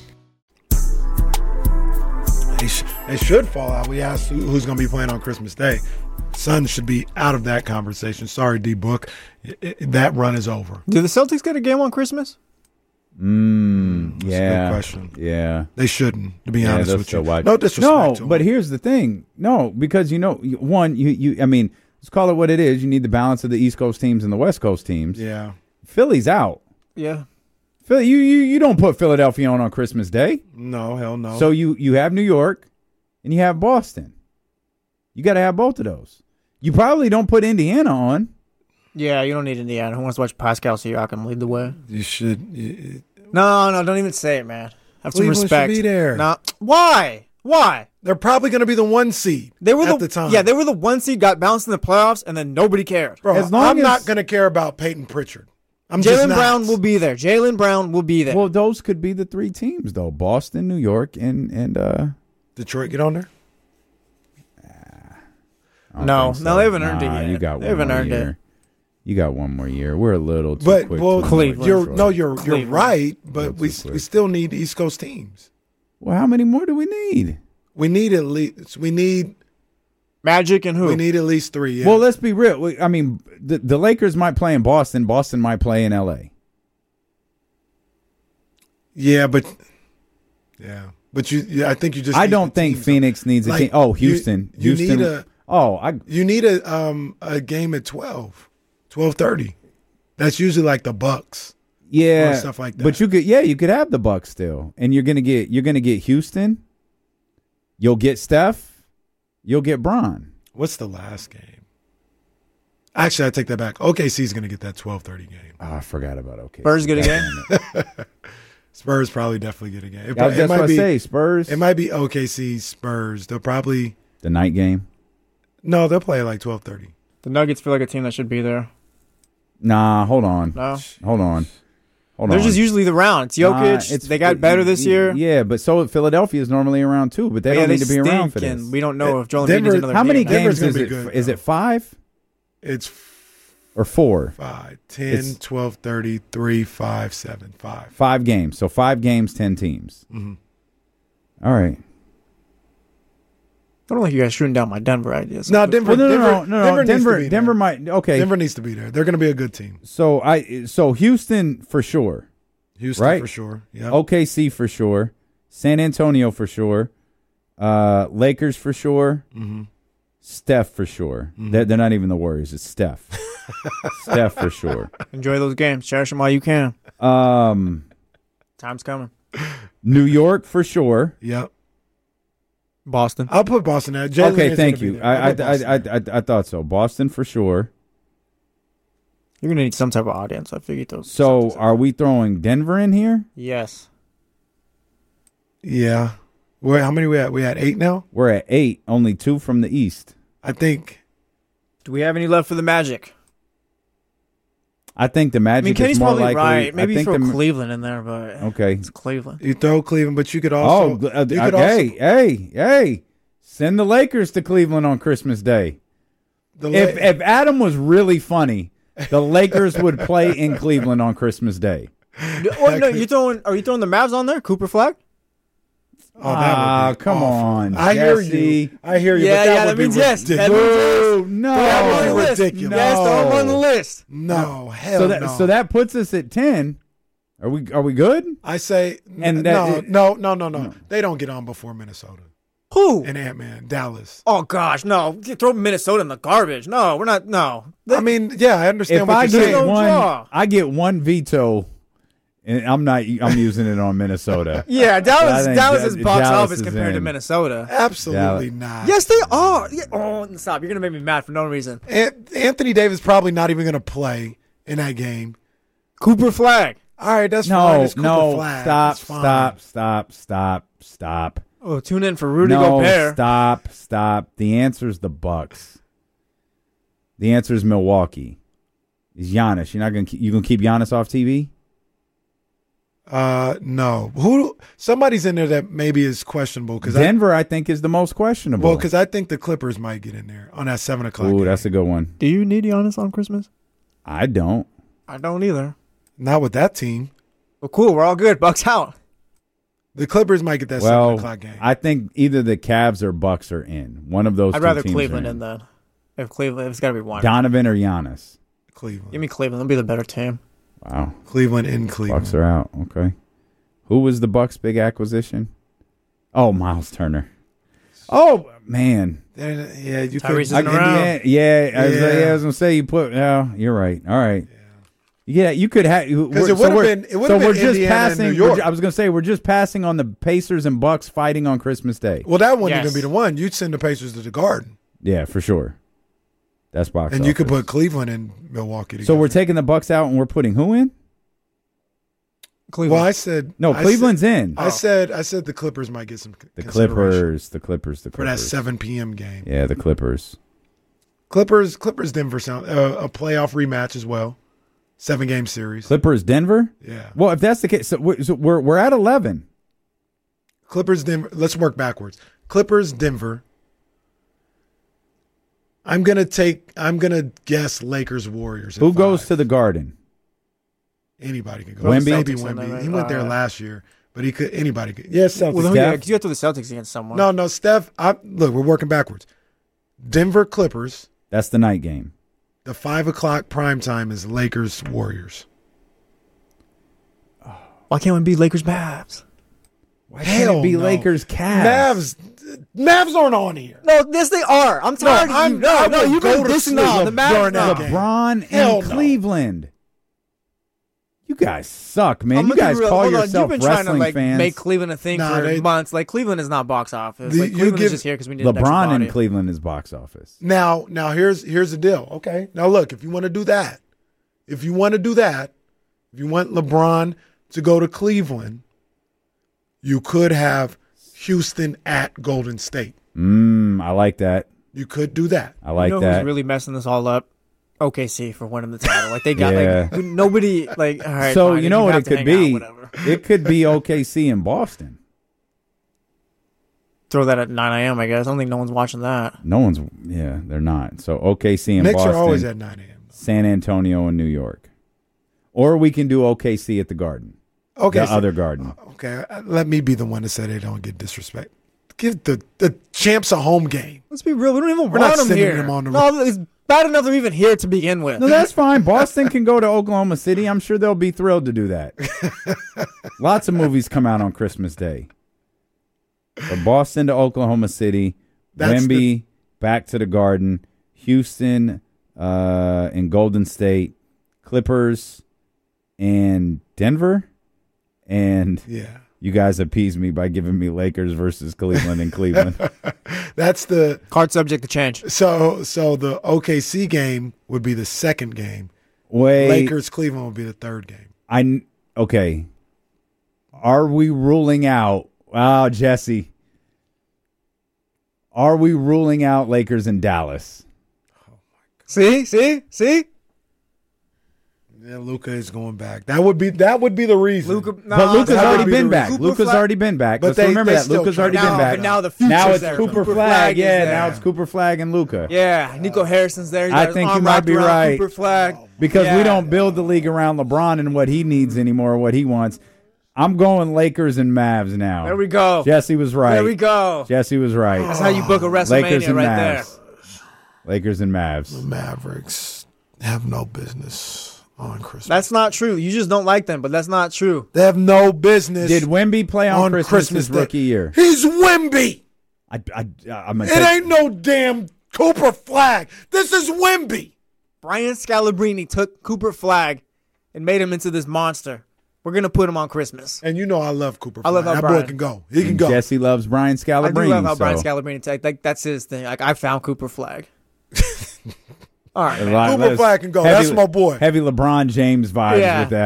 They, sh- they should fall out. We asked who- who's going to be playing on Christmas Day. Suns should be out of that conversation. Sorry, D-Book. I- I- that run is over. Do the Celtics get a game on Christmas? Mm, That's yeah. a good question. Yeah. They shouldn't, to be Yeah, honest they'll with still you. watch. No disrespect No, to them. but here's the thing. No, because, you know, you- one, you, you, I mean, let's call it what it is. You need the balance of the East Coast teams and the West Coast teams. Yeah. Philly's out. Yeah. Philly, you, you, you don't put Philadelphia on on Christmas Day. No, hell no. So you, you have New York and you have Boston. You got to have both of those. You probably don't put Indiana on. Yeah, you don't need Indiana. Who wants to watch Pascal Siakam lead the way? You should. You, No, no, don't even say it, man. Have some Cleveland respect. should be there. No. Why? Why? they're probably going to be the one seed They were at the, the time. Yeah, they were the one seed, got bounced in the playoffs, and then nobody cared. Bro, As long I'm as- not going to care about Peyton Pritchard. I'm just Jaylen not. Brown will be there. Jaylen Brown will be there. Well, those could be the three teams, though. Boston, New York, and, and uh, Detroit, get on there. I don't No, think no, they haven't earned it Nah, yet. You got They one haven't more earned it. year. You got one more year. We're a little too But quick. well, to Cleveland. you're Detroit. no, you're you're Cleveland. right. But Little we too quick. we still need East Coast teams. Well, how many more do we need? We need at least we need Magic and who? we need at least three. Yeah. Well, let's be real. We- I mean, the, the Lakers might play in Boston. Boston might play in L A. yeah, but yeah, but you. Yeah, I think you just. I need don't the think teams. Phoenix needs a Like, team. Oh, you- Houston. you Houston. need a- Oh, I. You need a um a game at twelve, twelve thirty. That's usually like the Bucks. Yeah, or stuff like that. But you could, yeah, you could have the Bucks still, and you're gonna get, you're gonna get Houston. You'll get Steph. You'll get Bron. What's the last game? Actually, I take that back. O K C's going to get that twelve thirty game. Oh, I forgot about okay. Spurs get a game? Spurs probably definitely get a game. It, That's it what I be, say. Spurs. It might be O K C Spurs. They'll probably the night game. no. They'll play at like twelve thirty. The Nuggets feel like a team that should be there. Nah, hold on. No? Hold on. Hold They're on. just usually the round. It's Jokic. Nah, they got better this year. Yeah, but so Philadelphia is normally around too, but they But yeah, don't they need to be around stink, for this. and we don't know if Joel Embiid Denver- is another How many game. Denver's games gonna is be it? good, is though. it five? It's or four? five, ten, It's- twelve, thirty, three, five, seven, five. Five games. So five games, ten teams. Mm-hmm. All right. I don't like you guys shooting down my Denver ideas. No, Denver. Well, no, Denver, no, no, no, Denver, no. needs to Denver, be Denver there. might. Okay. Denver needs to be there. They're going to be a good team. So I, so Houston for sure. Houston Right? for sure. Yeah. O K C for sure. San Antonio for sure. Uh, Lakers for sure. Mm-hmm. Steph for sure. Mhm. They're, they're not even the Warriors. It's Steph. Steph for sure. Enjoy those games. Cherish them while you can. Um, Time's coming. New York for sure. Yep. Boston. I'll put Boston there. Jalen Okay, is thank gonna be you. there. I I'll I, put I, Boston I, there. I I thought so. Boston for sure. You're gonna need some type of audience. I figured those. So are we throwing Denver in here? Yes. Yeah. Wait, how many we at? We at eight now? We're at eight. Only two from the East. I think. Do we have any left for the Magic? I think the I Magic mean, Kenny's is more probably likely. right. Maybe I think throw the, Cleveland in there, but Okay. it's Cleveland. You throw Cleveland, but you could Oh, also. uh, you uh, could hey, also hey, hey! Send the Lakers to Cleveland on Christmas Day. the If La- if Adam was really funny, the Lakers would play in Cleveland on Christmas Day. Or no, you throwing? Are you throwing the Mavs on there? Cooper Flag? Oh, that would Ah, be come awful. on, I hear Jesse. you. I hear you. Yeah, but that yeah, would that be means yes. That ridiculous. means yes. Oh, no. That would on be the list. ridiculous. Yes, throw them on the No. list. No, hell So that no. so that puts us at ten. Are we are we good? I say And n- that- no, no, no, no, no, No. They don't get on before Minnesota Who? and Ant Man, Dallas. Oh gosh, no! Throw Minnesota in the garbage. No, we're not. No. I mean, yeah, I understand If what I you're get saying. no one, draw. I get one veto, and I'm not. I'm using it on Minnesota. Yeah, I Dallas. think Dallas' that- box Dallas office is compared to in. Minnesota. Absolutely Dallas. not. Yes, they are. Yeah. Oh, stop! You're gonna make me mad for no reason. An- Anthony Davis probably not even going to play in that game. Cooper Flag. All right, that's fine. No, It's Cooper no, Flag. stop, It's fine. stop, stop, stop, stop. Oh, tune in for Rudy no, Gobert. stop, stop. The answer's the Bucks. The answer is Milwaukee. Is Giannis? You're not gonna keep, you gonna keep Giannis off T V? Uh, no. Who? Somebody's in there that maybe is questionable because I Denver, I, think, is the most questionable. well because I think the Clippers might get in there on that seven o'clock. Ooh, game. that's a good one. Do you need Giannis on Christmas? I don't. I don't either. Not with that team. Well, cool. We're all good. Bucks out. The Clippers might get that well, seven o'clock game. I think either the Cavs or Bucks are in. One of those. I'd two rather teams Cleveland are in then. If Cleveland, it's got to be one. Donovan or Giannis. Cleveland. Give me Cleveland. They'll be the better team. Wow, Cleveland in Cleveland. Bucks are out. Okay, who was the Bucks' big acquisition? Oh, Miles Turner. Oh man, They're- Yeah, you Tyrese could. isn't I- around. Yeah, yeah, I was, Yeah. yeah, I was gonna say you put. Yeah, you're right. All right. Yeah, you could have Because it would've been- it would've so been we're just Indiana and passing. New we're York. ju- I was gonna say we're just passing on the Pacers and Bucks fighting on Christmas Day. Well, that wouldn't Yes. even be the one. You'd send the Pacers to the Garden, Yeah, for sure. That's box. and you could office. put Cleveland and Milwaukee together. So we're taking the Bucks out and we're putting who in? Cleveland. Well, I said No, I Cleveland's said, in. I said I said the Clippers might get some The consideration Clippers, the Clippers, the for that Clippers. seven p.m. game. Yeah, the Clippers. Clippers, Clippers, Denver sound uh, a playoff rematch as well. Seven game series. Clippers, Denver. Yeah, Well, if that's the case, so we're so we're, we're at eleven. Clippers, Denver. Let's work backwards. Clippers, Denver. I'm gonna take. I'm gonna guess Lakers, Warriors. at Who goes five. to the Garden? Anybody can go. Wemby? Maybe Celtics in there, Wemby. right? He went there Uh, last year, but he could. Anybody could. Yes, Celtics. Well, then, Steph? yeah, 'cause you have to the Celtics against someone. no, no, Steph. I, look, we're working backwards. Denver Clippers. That's the night game. The five o'clock prime time is Lakers, Warriors. Why can't we be Lakers Mavs? Why Hell can't it be no. Lakers, Cavs? Mavs. Mavs aren't on here. No, yes they are. I'm tired No, of I'm- you. No, I no, will you've been go to dissing sleep no, the Mavs. during that no. game. LeBron Hell in no. Cleveland. You guys suck, man. I'm you gonna be guys real. call Hold on. yourself You've been trying to wrestling like fans. make Cleveland a thing Nah, for they- months. Like Cleveland is not box office. The- Like you Cleveland give- is just here because we need an extra LeBron body. in Cleveland is box office. Now, now here's here's the deal. Okay. Now look, if you want to do that, if you want to do that, if you want LeBron to go to Cleveland, you could have Houston at Golden State. Mm, I like that. You could do that. I like you know that. who's really messing this all up? O K C for winning the title. Like they got Yeah. like nobody. Like all right. so fine, you know what have it to could hang be? out, whatever. It could be O K C in Boston. throw that at nine a.m., I guess. I don't think no one's watching that. No one's, yeah, they're not. So O K C and Knicks Boston. are always at nine a.m. San Antonio and New York. Or we can do O K C at the Garden. Okay, the so- other Garden. Okay, uh, let me be the one to say they don't get disrespect. Give the, the champs a home game. Let's be real. We don't even We're want not them sending here. them on the no, it's bad enough they're even here to begin with. No, that's fine. Boston can go to Oklahoma City. I'm sure they'll be thrilled to do that. Lots of movies come out on Christmas Day. From Boston to Oklahoma City, That's Wemby the- back to the Garden, Houston uh, and Golden State, Clippers and Denver, and Yeah. you guys appeased me by giving me Lakers versus Cleveland and Cleveland. That's the Card subject to change. so so the O K C game would be the second game. Wait, Lakers Cleveland would be the third game. I kn- okay. Are we ruling out? Wow, Jesse. Are we ruling out Lakers and Dallas? See? See? See? Yeah, Luka is going back. That would be that would be the reason. Luka, But Luca's that already would be been the back. reason. Luca's Flag- already been back. But Let's they- remember they that. still Luca's try- already now, been back. but now the future's now it's there. Cooper, Cooper Flag. Flag is Yeah, there. now it's Cooper Flag and Luca. Yeah, Nico Harrison's there. He's I got his think you arm might wrapped be around right. Cooper Flag. Because we Yeah. don't build the league around LeBron and what he needs anymore, or what he wants. I'm going Lakers and Mavs now. There we go. Jesse was right. There we go. Jesse was right. That's how you book a Lakers WrestleMania and right Mavs. there. Lakers and Mavs. Mavericks have no business on Christmas. That's not true. You just don't like them, but that's not true. They have no business. Did Wemby play on, on Christmas, Christmas his Day. rookie year? He's Wemby. I, I, I'm gonna It take, ain't no damn Cooper Flag. This is Wemby. Brian Scalabrine took Cooper Flag and made him into this monster. We're going to put him on Christmas. And you know I love Cooper I Flag. love how that Brian- boy can go. He can and go. Jesse loves Brian I Scalabrine. do love how so. Brian Scalabrine take like that's his thing. Like I found Cooper Flag. All right, A man. lot- Cooper let's- Flag can go. heavy- That's my boy. Heavy LeBron James vibes Yeah. with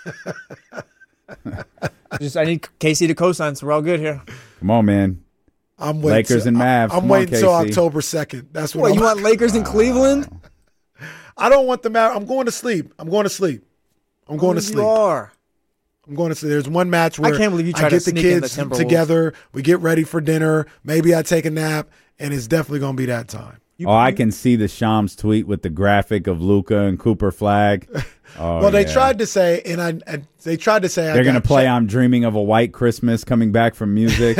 that. Just I need K C to co-sign, so we're all good here. Come on, man. I'm waiting Lakers till- and Mavs. I'm Come on, waiting until K C. October second. That's what, What I'm, you want, Lakers in Cleveland? I don't want the Mav. I'm going to sleep. I'm going to sleep. I'm going to You sleep. are. I'm going to sleep. There's one match where can't believe you I tried to get the sneak in the kids Timberwolves. together. We get ready for dinner. Maybe I take a nap, and it's definitely going to be that time. You, Oh, I you- can see the Shams tweet with the graphic of Luca and Cooper Flag. Oh, well, they yeah. tried to say, and I, and they tried to say I They're got going to play Chat- I'm Dreaming of a White Christmas coming back from music.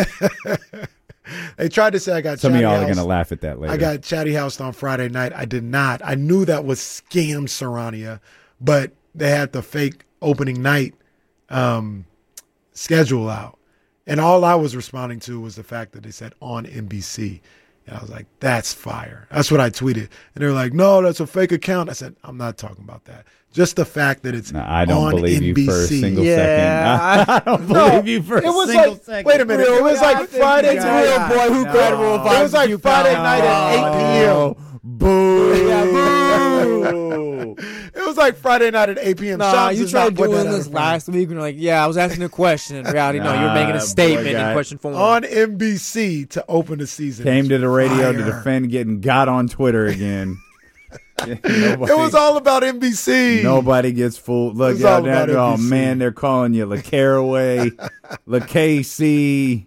They tried to say I got. Some of Chatty y'all are House. going to laugh at that later. I got Chatty House on Friday night. I did not. I knew that was scam Sarania, but they had the fake opening night um, schedule out. And all I was responding to was the fact that they said on N B C. And I was like, that's fire. That's what I tweeted. And they're like, no, that's a fake account. I said, I'm not talking about that. Just the fact that it's No, I don't on believe N B C. you for a single Yeah, second. I, don't believe you for a It was single like, second. wait a minute. It was I like think Friday you to got real it. boy who No. cried real No. It was like Friday night at eight p.m. Oh, boo. Yeah, boo. It was like Friday night at eight p.m. Nah, Shams you is not tried putting doing that out this in front. last week and you're like, yeah, I was asking a question. In reality, no, you're making Nah, a statement boy, in guy. question form. On N B C to open the season. Came to the radio to Fire. defend getting got on Twitter again. Nobody, It was all about N B C. nobody gets fooled. Look was all out there. about Oh, N B C. man, they're calling you LaCaraway, LaCasey.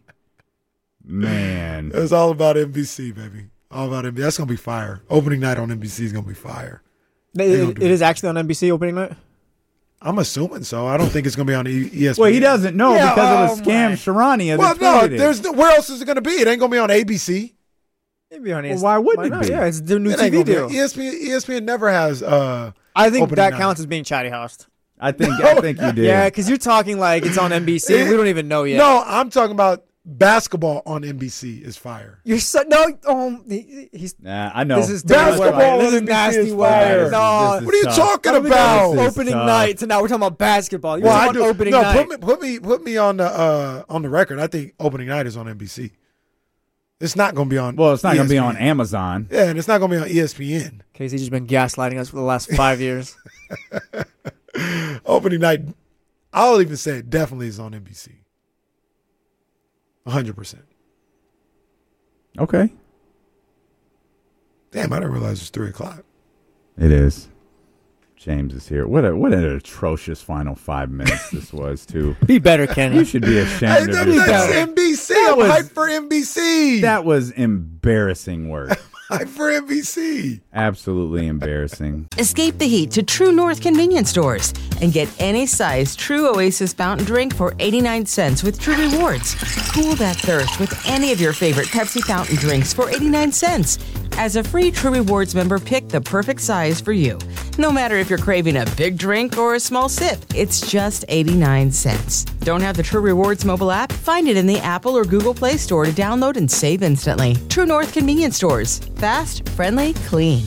Man. It was all about N B C, baby. All about N B C. That's gonna be fire. Opening night on N B C is gonna be fire. It, They gonna it, do it it. is actually on N B C opening night. I'm assuming so. I don't think it's gonna be on E- ESPN. Well, he doesn't know Yeah, because of oh the scam my- Sharania Well, that no. tweeted it. There's no, where else is it gonna be? It ain't gonna be on A B C. It'd be on Well, why wouldn't it not? be? Yeah, it's the new It T ain't V gonna be deal. on E S P N. E S P N never has. Uh, I think opening that night. counts as being chatty housed. I think I think you did. Yeah, because you're talking like it's on N B C. and we don't even know yet. No, I'm talking about basketball on N B C is fire. You're so no. Oh, he, he's Nah, I know. this is Basketball terrible. This on is N B C nasty is weather. fire. No, This is What are you tough. talking What are we about? doing? This is Opening tough. night. So now we're talking about basketball. You're Well, I talking do. about opening no, night. put me, put me, put me on the uh, on the record. I think opening night is on N B C. It's not going to be on. Well, it's not going to be on E S P N. Amazon. Yeah, and it's not going to be on E S P N. Casey's just been gaslighting us for the last five years. Opening night, I'll even say it definitely is on N B C. one hundred percent. Okay. Damn, I didn't realize it was three o'clock. It is. James is here. What a what an atrocious final five minutes this was, too. Be better, Kenny. You should be Hey, ashamed of that- yourself. that's N B C. That I'm was- hyped for N B C. That was embarrassing work. Hyped for N B C. Absolutely embarrassing. Escape the heat to True North convenience stores and get any size True Oasis fountain drink for eighty-nine cents with True Rewards. Cool that thirst with any of your favorite Pepsi fountain drinks for eighty-nine cents. As a free True Rewards member, pick the perfect size for you. No matter if you're craving a big drink or a small sip, it's just eighty-nine cents. Don't have the True Rewards mobile app? Find it in the Apple or Google Play Store to download and save instantly. True North convenience stores. Fast, friendly, clean.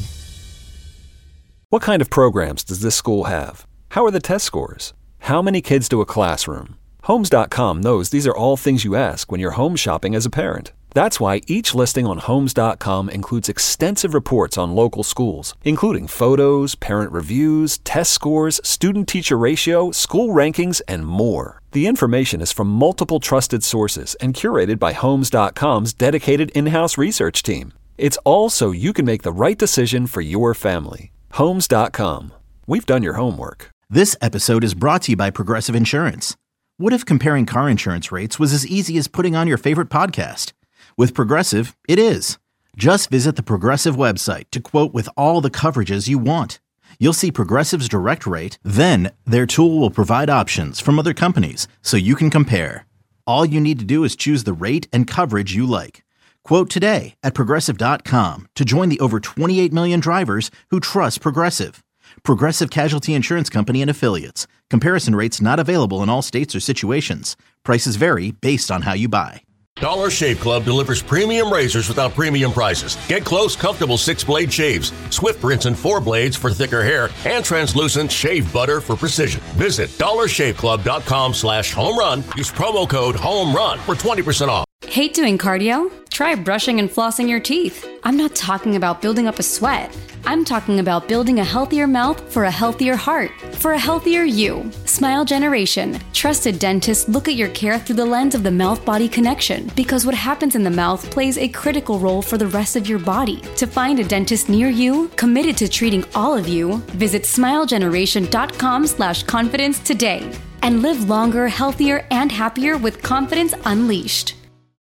What kind of programs does this school have? How are the test scores? How many kids do a classroom? Homes dot com knows these are all things you ask when you're home shopping as a parent. That's why each listing on Homes dot com includes extensive reports on local schools, including photos, parent reviews, test scores, student-teacher ratio, school rankings, and more. The information is from multiple trusted sources and curated by Homes dot com's dedicated in-house research team. It's all so you can make the right decision for your family. Homes dot com. We've done your homework. This episode is brought to you by Progressive Insurance. What if comparing car insurance rates was as easy as putting on your favorite podcast? With Progressive, it is. Just visit the Progressive website to quote with all the coverages you want. You'll see Progressive's direct rate, then their tool will provide options from other companies so you can compare. All you need to do is choose the rate and coverage you like. Quote today at Progressive dot com to join the over twenty-eight million drivers who trust Progressive. Progressive Casualty Insurance Company and Affiliates. Comparison rates not available in all states or situations. Prices vary based on how you buy. Dollar Shave Club delivers premium razors without premium prices. Get close, comfortable six-blade shaves, swift rinse and four blades for thicker hair, and translucent shave butter for precision. Visit dollar shave club dot com slash home run. Use promo code HOMERUN for twenty percent off. Hate doing cardio? Try brushing and flossing your teeth. I'm not talking about building up a sweat. I'm talking about building a healthier mouth for a healthier heart, for a healthier you. Smile Generation. Trusted dentists look at your care through the lens of the mouth-body connection, because what happens in the mouth plays a critical role for the rest of your body. To find a dentist near you, committed to treating all of you, visit smile generation dot com slash confidence today. And live longer, healthier, and happier with confidence unleashed.